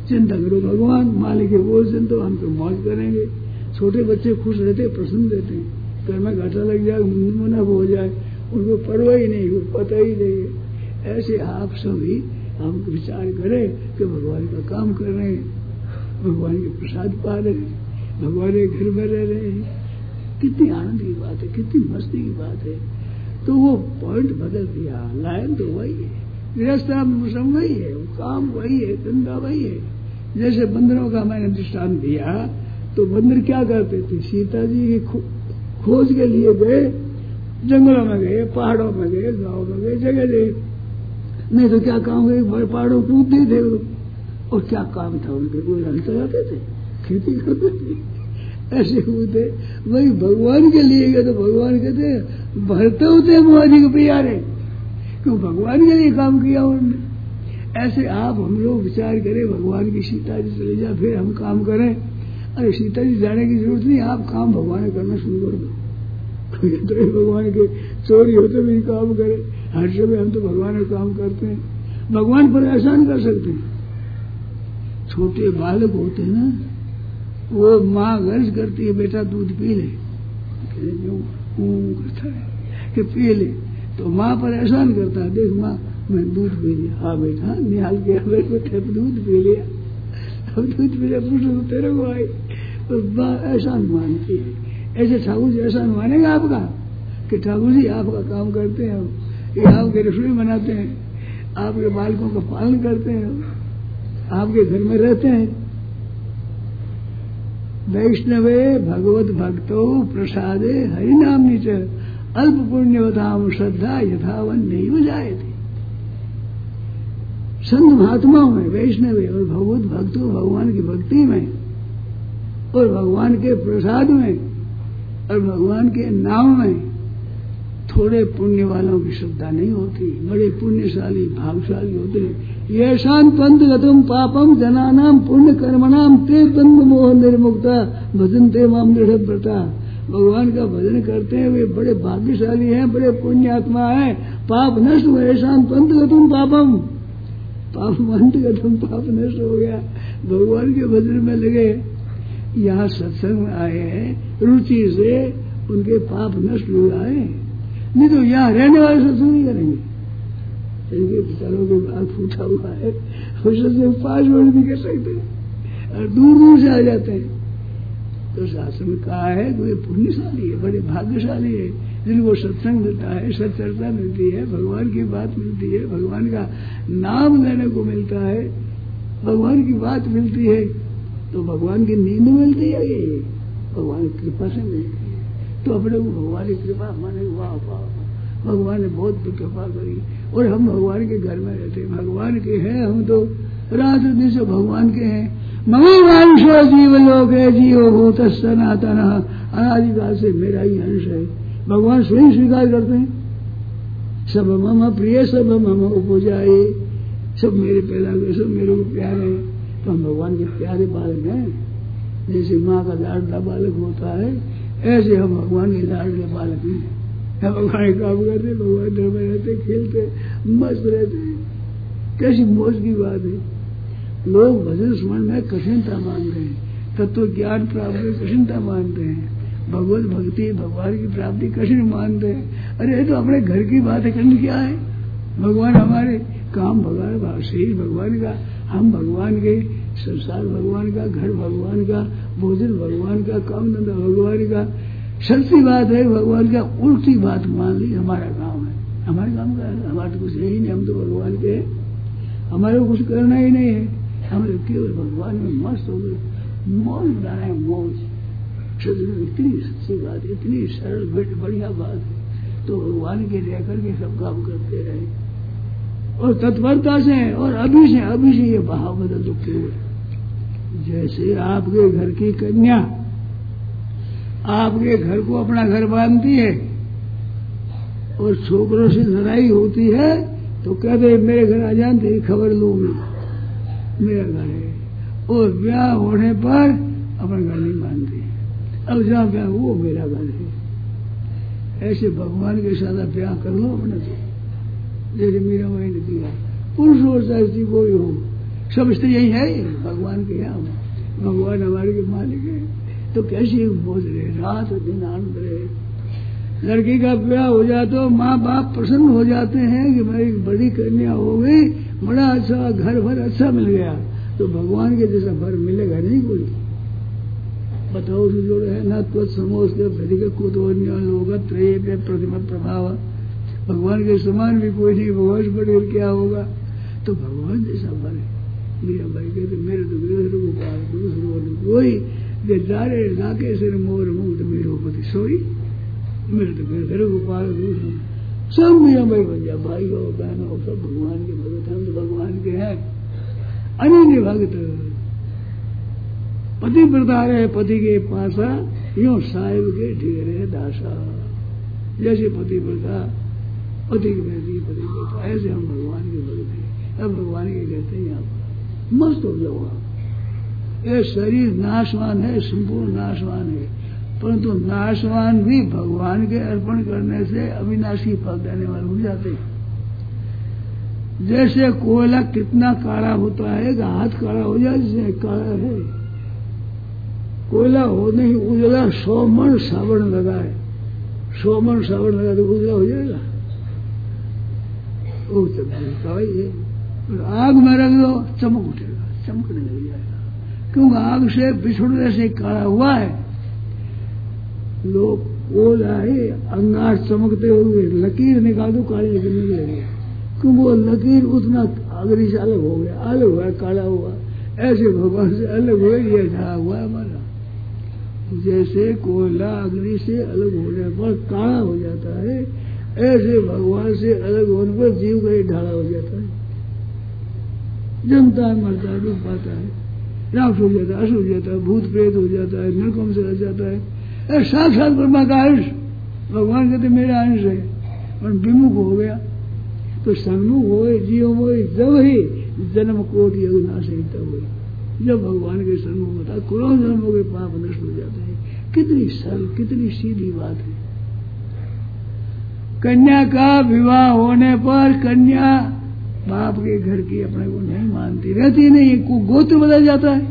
चिंता करो भगवान मालिक है वो तो हम तो मौज करेंगे। छोटे बच्चे खुश रहते प्रसन्न रहते हैं, घर में घाटा लग जाए मुनाफ हो जाए उनको परवाह ही नहीं, वो पता ही नहीं है। ऐसे आप सभी हम विचार करें कि भगवान का काम कर रहे हैं, भगवान के प्रसाद पा रहे हैं, भगवान के घर में रह रहे हैं, कितनी आनंद की बात है, कितनी मस्ती की बात है। तो वो पॉइंट बदल दिया, लाइन तो वही है, गृहस्थाश्रम वही है, काम वही है, धंधा वही है। जैसे बंदरों का मैंने दृष्टांत दिया, तो बंदर क्या करते थे, सीता जी की खोज के लिए गए, जंगलों में गए, पहाड़ों में गए, गाँव में गए, जगह जगह, नहीं तो क्या काम गए, बड़े पहाड़ों कूदते थे और क्या काम था उनके, कोई हल चलाते थे, खेती करते थे, ऐसे कूदते। वही भगवान के लिए गए तो भगवान कहते भरते होते मुआजी के प्यारे, क्यों भगवान के लिए काम किया उन्होंने। ऐसे आप हम लोग विचार करें, भगवान की सीता जी चले जाए फिर हम काम करें। अरे सीता जी जाने की जरूरत नहीं, आप काम भगवान करना शुरू कर दो। तो भगवान के चोरी होते भी काम करें, हर समय हम तो भगवान का काम करते हैं, भगवान पर एहसान कर सकते हैं। छोटे बालक होते हैं ना, वो माँ गर्ज करती है बेटा दूध पी ले, करता है कि पी ले, तो माँ पर एहसान करता है, देख माँ मैं दूध पी लिया, हाँ बेटा निहाल के दूध पी लिया, अब दूध पी लिया पूछो तेरे को आई, तो माँ एहसान मानती है। ऐसे ठाकुर जी एहसान मानेगा आपका कि ठाकुर जी आपका काम करते हैं, ये आपके रसोई बनाते हैं, आपके बालकों का पालन करते हैं, आपके घर में रहते हैं। वैष्णवे भगवत भक्तो प्रसादे हरिनाम नीच अल्प पुण्यवताम श्रद्धा यथावन नहीं जायते। संत महात्माओं में वैष्णवे और भगवत भक्तों भगवान की भक्ति में और भगवान के प्रसाद में और भगवान के नाम में थोड़े पुण्य वालों की श्रद्धा नहीं होती, बड़े पुण्यशाली भागशाली होते हैं। ये शांत पंथ गतम पापम जनानाम पुण्य कर्मणाम ते बंध मोह निर्मुक्ता भजन ते माम दृढ़ व्रता। भगवान का भजन करते हैं वे बड़े भाग्यशाली हैं, बड़े पुण्यात्मा हैं, पाप नष्ट हुए। शांत पंथ गतम पापम, पाप मंथ गतम पाप नष्ट हो गया, भगवान के भजन में लगे। यहाँ सत्संग में आए हैं रुचि से, उनके पाप नष्ट हो आए, नहीं तो यहाँ रहने वाले सत्संग नहीं करेंगे। इनके विचारों के बाद फूटा हुआ है, उससे 5 वर्ष भी कर सकते हैं और दूर दूर से आ जाते हैं। तो शास्त्र में कहा है कि वे पुण्यशाली है, बड़े भाग्यशाली है, जिनको सत्संग मिलता है, सत्चर्चा मिलती है, भगवान की बात मिलती है, भगवान का नाम लेने को मिलता है, भगवान की बात मिलती है, तो भगवान की नींद मिलती है, ये भगवान की कृपा से मिलती है। तो अपने को भगवान की कृपा माने, वाह वाह भगवान ने बहुत कृपा करी और हम भगवान के घर में रहते हैं, भगवान के हैं हम, तो रात दिन से भगवान के हैं। ममोंश जीव लोक है जीव भूत सनातन, अनादिकाल से मेरा ही अंश है, भगवान स्वयं स्वीकार करते हैं। सब मम प्रिय सब मम उपजाए, सब मेरे पैदा हुए, सब मेरे को प्यारे हैं, तो हम भगवान के प्यारे बालक हैं। जैसे माँ का लाडला बालक होता है, ऐसे हम भगवान के लाडले बालक हैं। भगवान काम करते, भगवान घर में रहते, खेलते, मस्त रहते हैं, कैसी मौज की बात है। लोग भजन स्मरण में कठिनता मानते हैं, तत्व ज्ञान प्राप्ति कठिनता मानते हैं, भगवत भक्ति भगवान की प्राप्ति कठिन मानते हैं। अरे ये तो अपने घर की बात है, कठिन क्या है। भगवान हमारे काम भगवान शरीर भगवान का, हम भगवान के, संसार भगवान का, घर भगवान का, भोजन भगवान का, काम धंधा भगवान का, सच्ची बात है भगवान का। उल्टी बात मान ली हमारा काम है, हमारे काम का है, हमारे कुछ है ही नहीं, हम तो भगवान के, हमारे को कुछ करना ही नहीं है, हम केवल भगवान में मस्त हो गए, मौज बना रहे हैं, मौज। इतनी सच्ची बात, इतनी सरल बढ़िया बात है, तो भगवान के रह करके सब काम करते रहे और तत्परता से और अभी से ये भाव बदल चुके हुए। जैसे आपके घर की कन्या आपके घर को अपना घर बांधती है और छोकरों से लड़ाई होती है तो कहते मेरे घर आ जान, तेरी खबर लूंगी, मेरा घर है। और ब्याह होने पर अपना घर नहीं मानती, अब जहाँ ब्याह वो मेरा घर है। ऐसे भगवान के साथ ब्याह कर लो अपने, तो जैसे मीरा भाई ने दिया, पुरुष और स्त्री कोई हो, सब स्त्री यही है, भगवान के यहाँ, भगवान हमारे के मालिक है। तो कैसी बोझ रहे, रात दिन आनंद रहे। लड़की का ब्याह हो जाए तो माँ बाप प्रसन्न हो जाते हैं कि मेरी बड़ी कन्या हो गई, बड़ा अच्छा घर भर अच्छा मिल गया। तो भगवान के जैसा भर मिलेगा नहीं कोई। बताओ से जोड़े है न तत्समोस्ते भृग कुतोन्य लोग त्रय पे प्रतिमा प्रभाव। भगवान के समान भी कोई नहीं, भगवान से बढ़कर क्या होगा। तो भगवान जैसा भर है। मीरा भाई कहते मेरे तो गृह गोपाल दूसरो कोई जारे नाके सिर मोर मुक्त मीरोपति सोई। मेरे तो गृह गोपाल दूसरो सब मीरा भाई बन जा, भाई हो बहन हो सब भगवान के भगत, हम तो भगवान के हैं। अनन्य भक्त पति प्रतार है पति के पासा, यूं साहिब के ढेरे दासा। जैसे पति प्रता पति के बेटी पति प्रता, ऐसे हम भगवान के भगत हैं। अब भगवान के कहते हैं यहाँ पर मस्त हो जाओ आप। ये शरीर नाशवान है, संपूर्ण नाशवान है, परंतु नाशवान भी भगवान के अर्पण करने से अविनाशी फल देने वाले हो जाते हैं। जैसे कोयला कितना काला होता है, हाथ काला हो जाए, जिससे काला है कोयला हो नहीं उजला 100 मन साबुन लगा है, 100 मन साबुन लगा तो उजला हो जाएगा, वो चमकता है। आग में रख दो चमक उठेगा, चमकने लग जाएगा, क्योंकि आग से बिछुड़ने से काला हुआ है। लोग कोयला है अंगार चमकते हुए लकीर निकाल दो काली निकलने लगे, क्योंकि वो लकीर उतना अग्नि से अलग हो गया, अलग हुआ काला हुआ। ऐसे भगवान से अलग हुए ये झड़ा हुआ हमारा। जैसे कोयला अग्नि से अलग होने पर काला हो जाता है, ऐसे भगवान से अलग होने पर जीव का ढाला हो जाता है, जमता है, मरता है, डूब पाता है, राक्ष हो जाता है, असुर हो जाता है, भूत प्रेत हो जाता है, नरकों से रह जाता है। साक्षात ब्रह्मा का अंश, भगवान कहते मेरा अंश है, और विमुख हो गया तो सन्मुख होए जीव होए, जब ही जन्म कोटि अविनाशिता हुई। जब भगवान के सन्मुख होता करोड़ों जन्मों के पाप नष्ट हो जाते हैं। कितनी सरल कितनी सीधी बात है। कन्या का विवाह होने पर कन्या बाप के घर की अपने को नहीं मानती, रहती नहीं, को गोत्र बदल जाता है।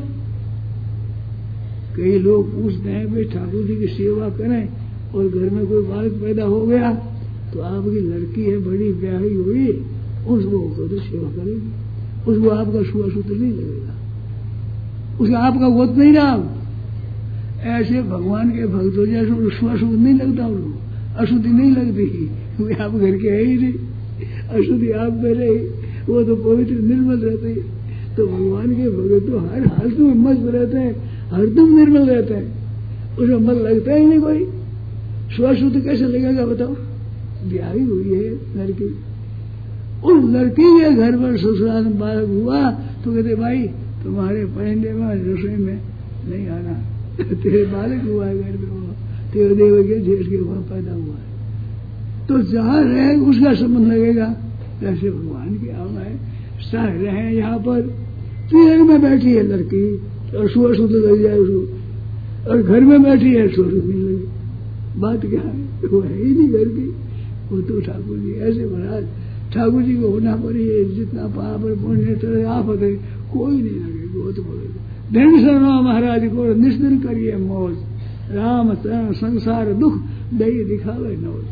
कई लोग पूछते हैं भाई ठाकुर जी की सेवा करें और घर में कोई बालक पैदा हो गया तो आपकी लड़की है बड़ी ब्याही हुई, उसको तो सेवा करेगी, उसको आपका छुआछूत नहीं लगेगा, उसका आपका गोत्र नहीं रहा। ऐसे भगवान के भक्तों जैसे छुआछूत नहीं लगता, उनको अशुद्धि नहीं लगती, वे आप घर के है ही नहीं, अशुद्धि आप में रही, वो तो पवित्र निर्मल रहते। तो भगवान के भगत तो हर हालत में मस्त रहते हैं, हरदम निर्मल रहते हैं, उसमें मन लगता ही नहीं कोई। छुआछूत कैसे लगेगा बताओ। ब्याही हुई है लड़की, उस लड़की के घर पर ससुराल में बालक हुआ तो कहते भाई तुम्हारे पहनने में रसोई में नहीं आना, तेरे बालक हुआ है घर में, तेरे देव के जेठ के वहां पैदा हुआ है, तो जहां रहे उसका संबंध लगेगा। जैसे भगवान की आम है, सह रहे यहाँ पर पीढ़ में बैठी है लड़की और सुअर शुद्ध लग जाए उसको, और घर में बैठी है सुअर नहीं लगे, बात क्या है, वो है ही नहीं घर की, वो तो ठाकुर जी। ऐसे महाराज ठाकुर जी को होना पड़ी, जितना पाप पुण्य आफत है कोई नहीं लगे, वो तो बोले धन शरणो महाराज को निष्दिन करिए मौज, राम संसार दुख दई दिखावे नौज।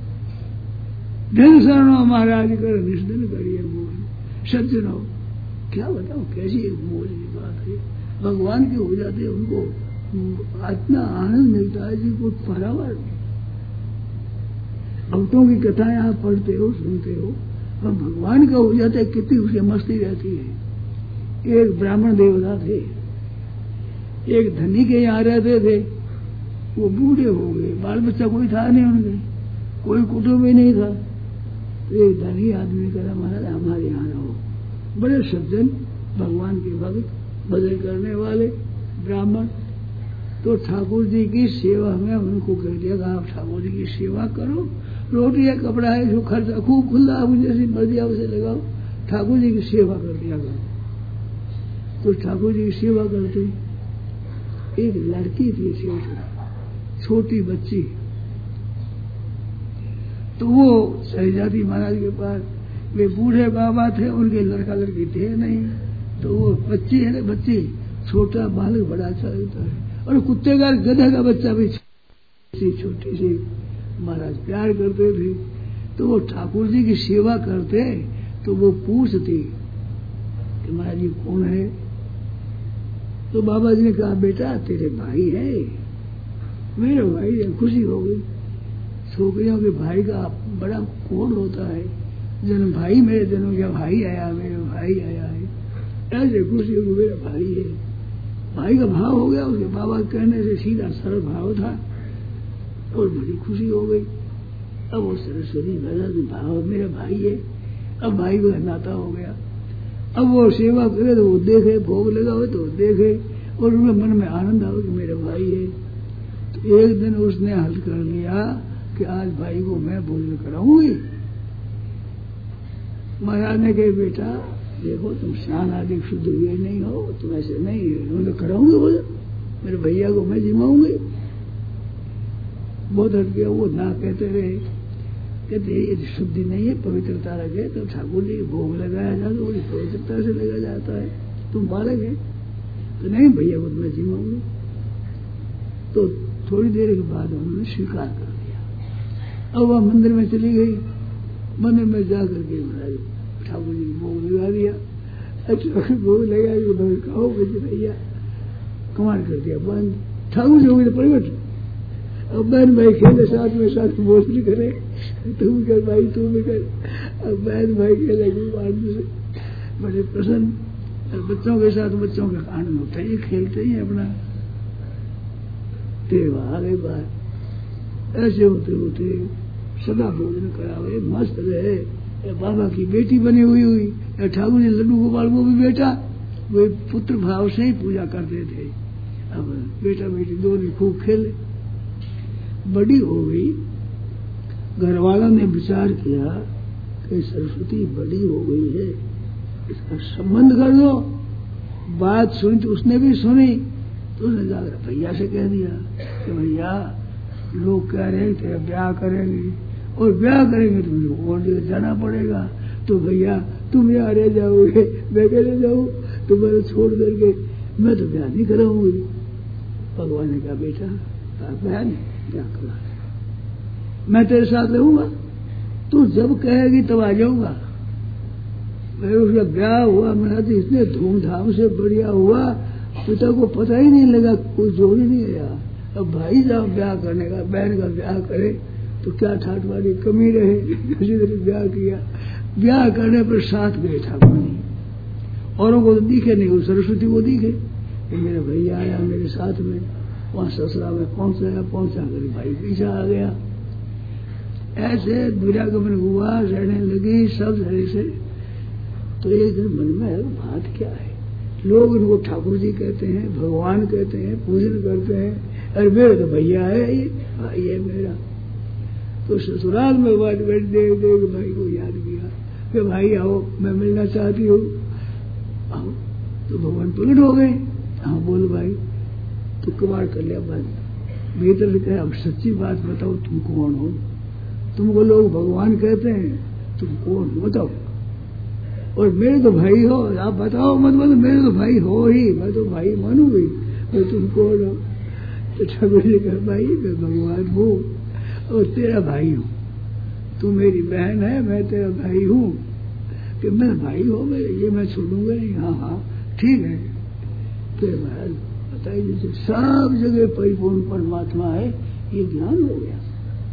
धन शरणो महाराज कर निष्दिन करिए मौज। सज्जनों क्या बताओ कैसी एक मौज की बात है। भगवान के हो जाते उनको इतना आनंद मिलता है जिनको परावर नहीं। भक्तों की कथाएं आप पढ़ते हो सुनते हो, और भगवान का हो जाता है कितनी उसकी मस्ती रहती है। एक ब्राह्मण देवता थे, एक धनी के यहाँ रहते थे, वो बूढ़े हो गए, बाल बच्चा कोई था नहीं उनके, कोई कुटुंब ही नहीं था। एक धनी आदमी ने कहा महाराज हमारे यहाँ रहो। बड़े सज्जन भगवान के भक्त भजन करने वाले ब्राह्मण, तो ठाकुर जी की सेवा में उनको कह दिया कि आप ठाकुर जी की सेवा करो, रोटी है कपड़ा है जो खर्चा खूब खुला आप जैसी मर्जी उसे लगाओ, ठाकुर जी की सेवा कर दिया करो। तो ठाकुर जी की सेवा करते, एक लड़की थी छोटी बच्ची, तो वो चली जाती महाराज के पास। वे बूढ़े बाबा थे, उनके लड़का लड़की थे नहीं, तो वो बच्ची है ना, बच्ची छोटा बालक बड़ा अच्छा लगता है। और कुत्ते का गधा का बच्चा भी छोटी सी महाराज प्यार करते थे। तो वो ठाकुर जी की सेवा करते तो वो पूछती कि महाराज जी कौन है? तो बाबा जी ने कहा बेटा तेरे भाई है। मेरे भाई है। खुशी हो गई। छोकरियों के भाई का बड़ा कोड होता है, जन भाई मेरे जनों का भाई आया, मेरे भाई आया है, ऐसे खुशी हो गई मेरा भाई है। भाई का भाव हो गया उसके बाबा कहने से सीधा सरल भाव था और बड़ी खुशी हो गई। अब वो सरस्वती भाव मेरा भाई है, अब भाई को नाता हो गया। अब वो सेवा करे तो वो देखे, भोग लगा हो तो वो देखे और उनके मन में आनंद आओ कि मेरा भाई है। तो एक दिन उसने हल कर लिया कि आज भाई को मैं भोजन कराऊंगी। महाराज ने कहा बेटा देखो तुम स्नान आदि शुद्ध हुए नहीं हो, तुम ऐसे नहीं उन्हें कराऊंगी भोजन, मेरे भैया को मैं जिमाऊंगी। बहुत हट गया। वो ना कहते रहे, कहते ये शुद्धि नहीं है, पवित्रता रखे तो ठाकुर जी भोग लगाया जाता तो बड़ी पवित्रता से लगा जाता है। तुम बालक है तो नहीं भैया को मैं जिमाऊंगी। तो थोड़ी देर के बाद उन्होंने स्वीकार कर लिया। अब वह मंदिर में चली गई। मंदिर में जाकर के महाराज ठाकुर जी को भोग लगा दिया। अच्छा भोग लगा उन्होंने कहो भैया कमाल कर दिया बंद। ठाकुर जी हो गए परिवर्तन। अब बहन भाई खेले साथ में भोजन करे, तुम कर भाई तू भी कर। अब बहन भाई खेले से बड़े प्रसन्न। बच्चों के साथ बच्चों का आनंद होता है, खेलते ही अपना त्योहार बार ऐसे होते होते सदा भोजन करावे मस्त रहे। बाबा की बेटी बनी हुई ठाकुर जी लड्डू गोपाल वो भी बेटा, वे पुत्र भाव से ही पूजा करते थे। अब बेटा बेटी दोनों खूब खेले। बड़ी हो गई। घर वालों ने विचार किया कि सरस्वती बड़ी हो गई है, इसका संबंध कर दो। बात सुनी तो उसने भी सुनी तो उसने जाकर भैया से कह दिया कि भैया लोग कह रहे हैं तेरा ब्याह करेंगे और ब्याह करेंगे तो मुझे और जाना पड़ेगा। तो भैया तुम यहाँ रह जाओगे, मैं कैसे जाऊँ? तुम्हारे छोड़ करके मैं तो ब्याह नहीं कराऊंगी। भगवान ने कहा बेटा बहन क्या करा, मैं तेरे साथ रहूंगा, तू जब कहेगी तब आ जाऊंगा। उसका ब्याह हुआ मेरा तो इतने धूमधाम से बढ़िया हुआ, पिता को पता ही नहीं लगा, कोई जोड़ ही नहीं आया। अब भाई जब ब्याह करने का बहन का ब्याह करे तो क्या ठाट वाली कमी रहे। किसी तरह ब्याह किया। ब्याह करने पर साथ गए ठाकुर जी। औरों को तो दिखे नहीं, वो सरस्वती को दिखे कि मेरा भैया आया मेरे साथ में। वहां ससुरा में पहुंचा कर भाई पीछे आ गया। ऐसे दुरागमन हुआ, रहने लगी सब तरह से। तो एक दिन मन में बात क्या है, लोग इनको ठाकुर जी कहते हैं, भगवान कहते हैं, पूजन करते हैं, अरे मेरे तो भैया है, ये भाई है मेरा। तो ससुराल में बात बैठ देख भाई को याद किया कि भाई आओ मैं मिलना चाहती हूँ, आओ। तो भगवान प्रकट हो गए। हाँ बोलो भाई। तो कबाड़ कर लिया बंद। भीतर से कहे अब सच्ची बात बताओ तुम कौन हो? तुमको लोग भगवान कहते हैं, तुम कौन हो बताओ? और मेरे तो भाई हो, आप बताओ मत बताओ, मेरे तो भाई हो ही, मैं तो भाई मानूंगी, मैं तुम कौन हो? तो ठाकुर जी कहा भाई मैं भगवान हूँ और तेरा भाई हूँ, तू मेरी बहन है, मैं तेरा भाई हूँ। कि मैं भाई हो मेरे, ये मैं छोड़ूंगा नहीं। हाँ हाँ ठीक है। फिर महाराज बताइए जैसे सब जगह परिपूर्ण परमात्मा है, ये ज्ञान हो गया।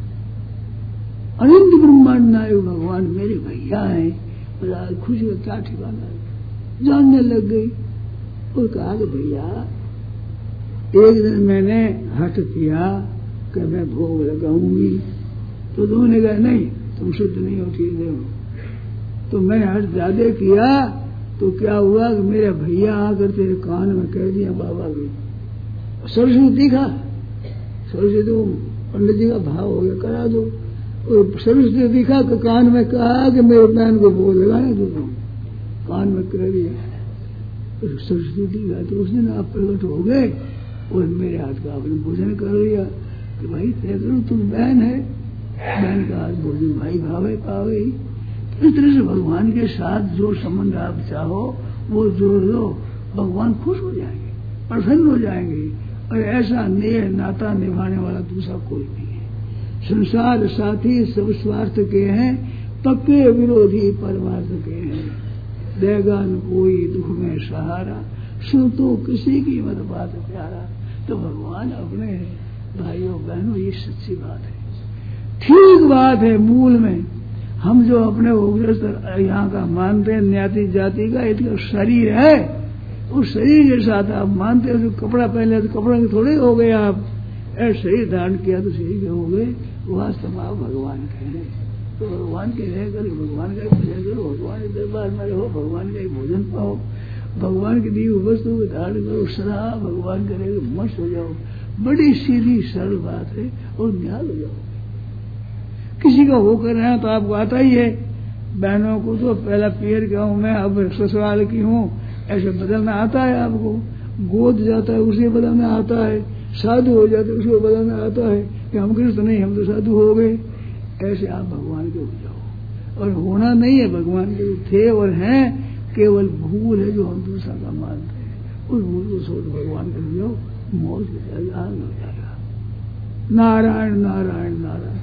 अनंत ब्रह्मांड नायक भगवान मेरे भैया है। महाराज खुशी का क्या ठिकाना है, जानने लग गई। और कहा कि भैया एक दिन मैंने हट किया कि मैं भोग लगाऊंगी, तो तुमने कहा नहीं तुम शुद्ध नहीं हो, ठीक है। तो मैंने हट ज्यादा किया तो क्या हुआ कि मेरे भैया आकर तेरे कान में कह दिया बाबा की। सरस्वती दिखा, सरस्वती तो पंडित जी का भाव हो गया करा दो। और सरस्वती दिखा कि कान में कहा कि मेरे बहन को भोग लगाने दो, कान में कह दिया। तो सरस्वती दिखा तो उस दिन आप प्रकट हो गए और मेरे हाथ का आपने भोजन कर लिया कि भाई तय करो तुम बहन है, बहन का हाथ भोजन भाई भावे पावे। इस तरह से भगवान के साथ जो संबंध आप चाहो वो जोड़ दो, भगवान खुश हो जाएंगे, प्रसन्न हो जाएंगे। और ऐसा नेह नाता निभाने वाला दूसरा कोई नहीं है। संसार साथी सब स्वार्थ के हैं, पक्के विरोधी परमार्थ के हैं। देगा न कोई दुख में सहारा, सुन तो किसी की मत बात प्यारा। तो भगवान अपने हैं भाइयों बहनों, ये सच्ची बात है, ठीक बात है। मूल में हम जो अपने उग्रस्तर यहाँ का मानते हैं, न्याति जाति का इनका शरीर है, उस शरीर के साथ आप मानते हो। जो कपड़ा पहले तो कपड़ा के थोड़े हो गए, आप ऐसे शरीर धारण किया तो शरीर के हो गए। वास्तव में आप भगवान के हैं, तो भगवान के रह कर भगवान का ही भजन करो, भगवान के दरबार में रहो, भगवान का ही भोजन पाओ, भगवान की दी हुई वस्तु को धारण करो, सदा भगवान के रह मस्त हो जाओ। बड़ी सीधी सरल बात है और न्याल हो जाओ। किसी का होकर रहे तो आपको आता ही है। बहनों को तो पहला पियर का हूं मैं, अब ससुराल की हूँ, ऐसे बदलना आता है आपको। गोद जाता है उसे बदलना आता है, साधु हो जाते उसको बदलना आता है कि हम कृष्ण नहीं, हम तो साधु हो गए। ऐसे आप भगवान के हो जाओ। और होना नहीं है, भगवान के थे और हैं, केवल भूल है जो हम दूसरा का मानते हैं। उस भूल को छोड़ भगवान कर जाओ, मौज हो जाएगा, आनंद हो जाएगा। नारायण नारायण नारायण।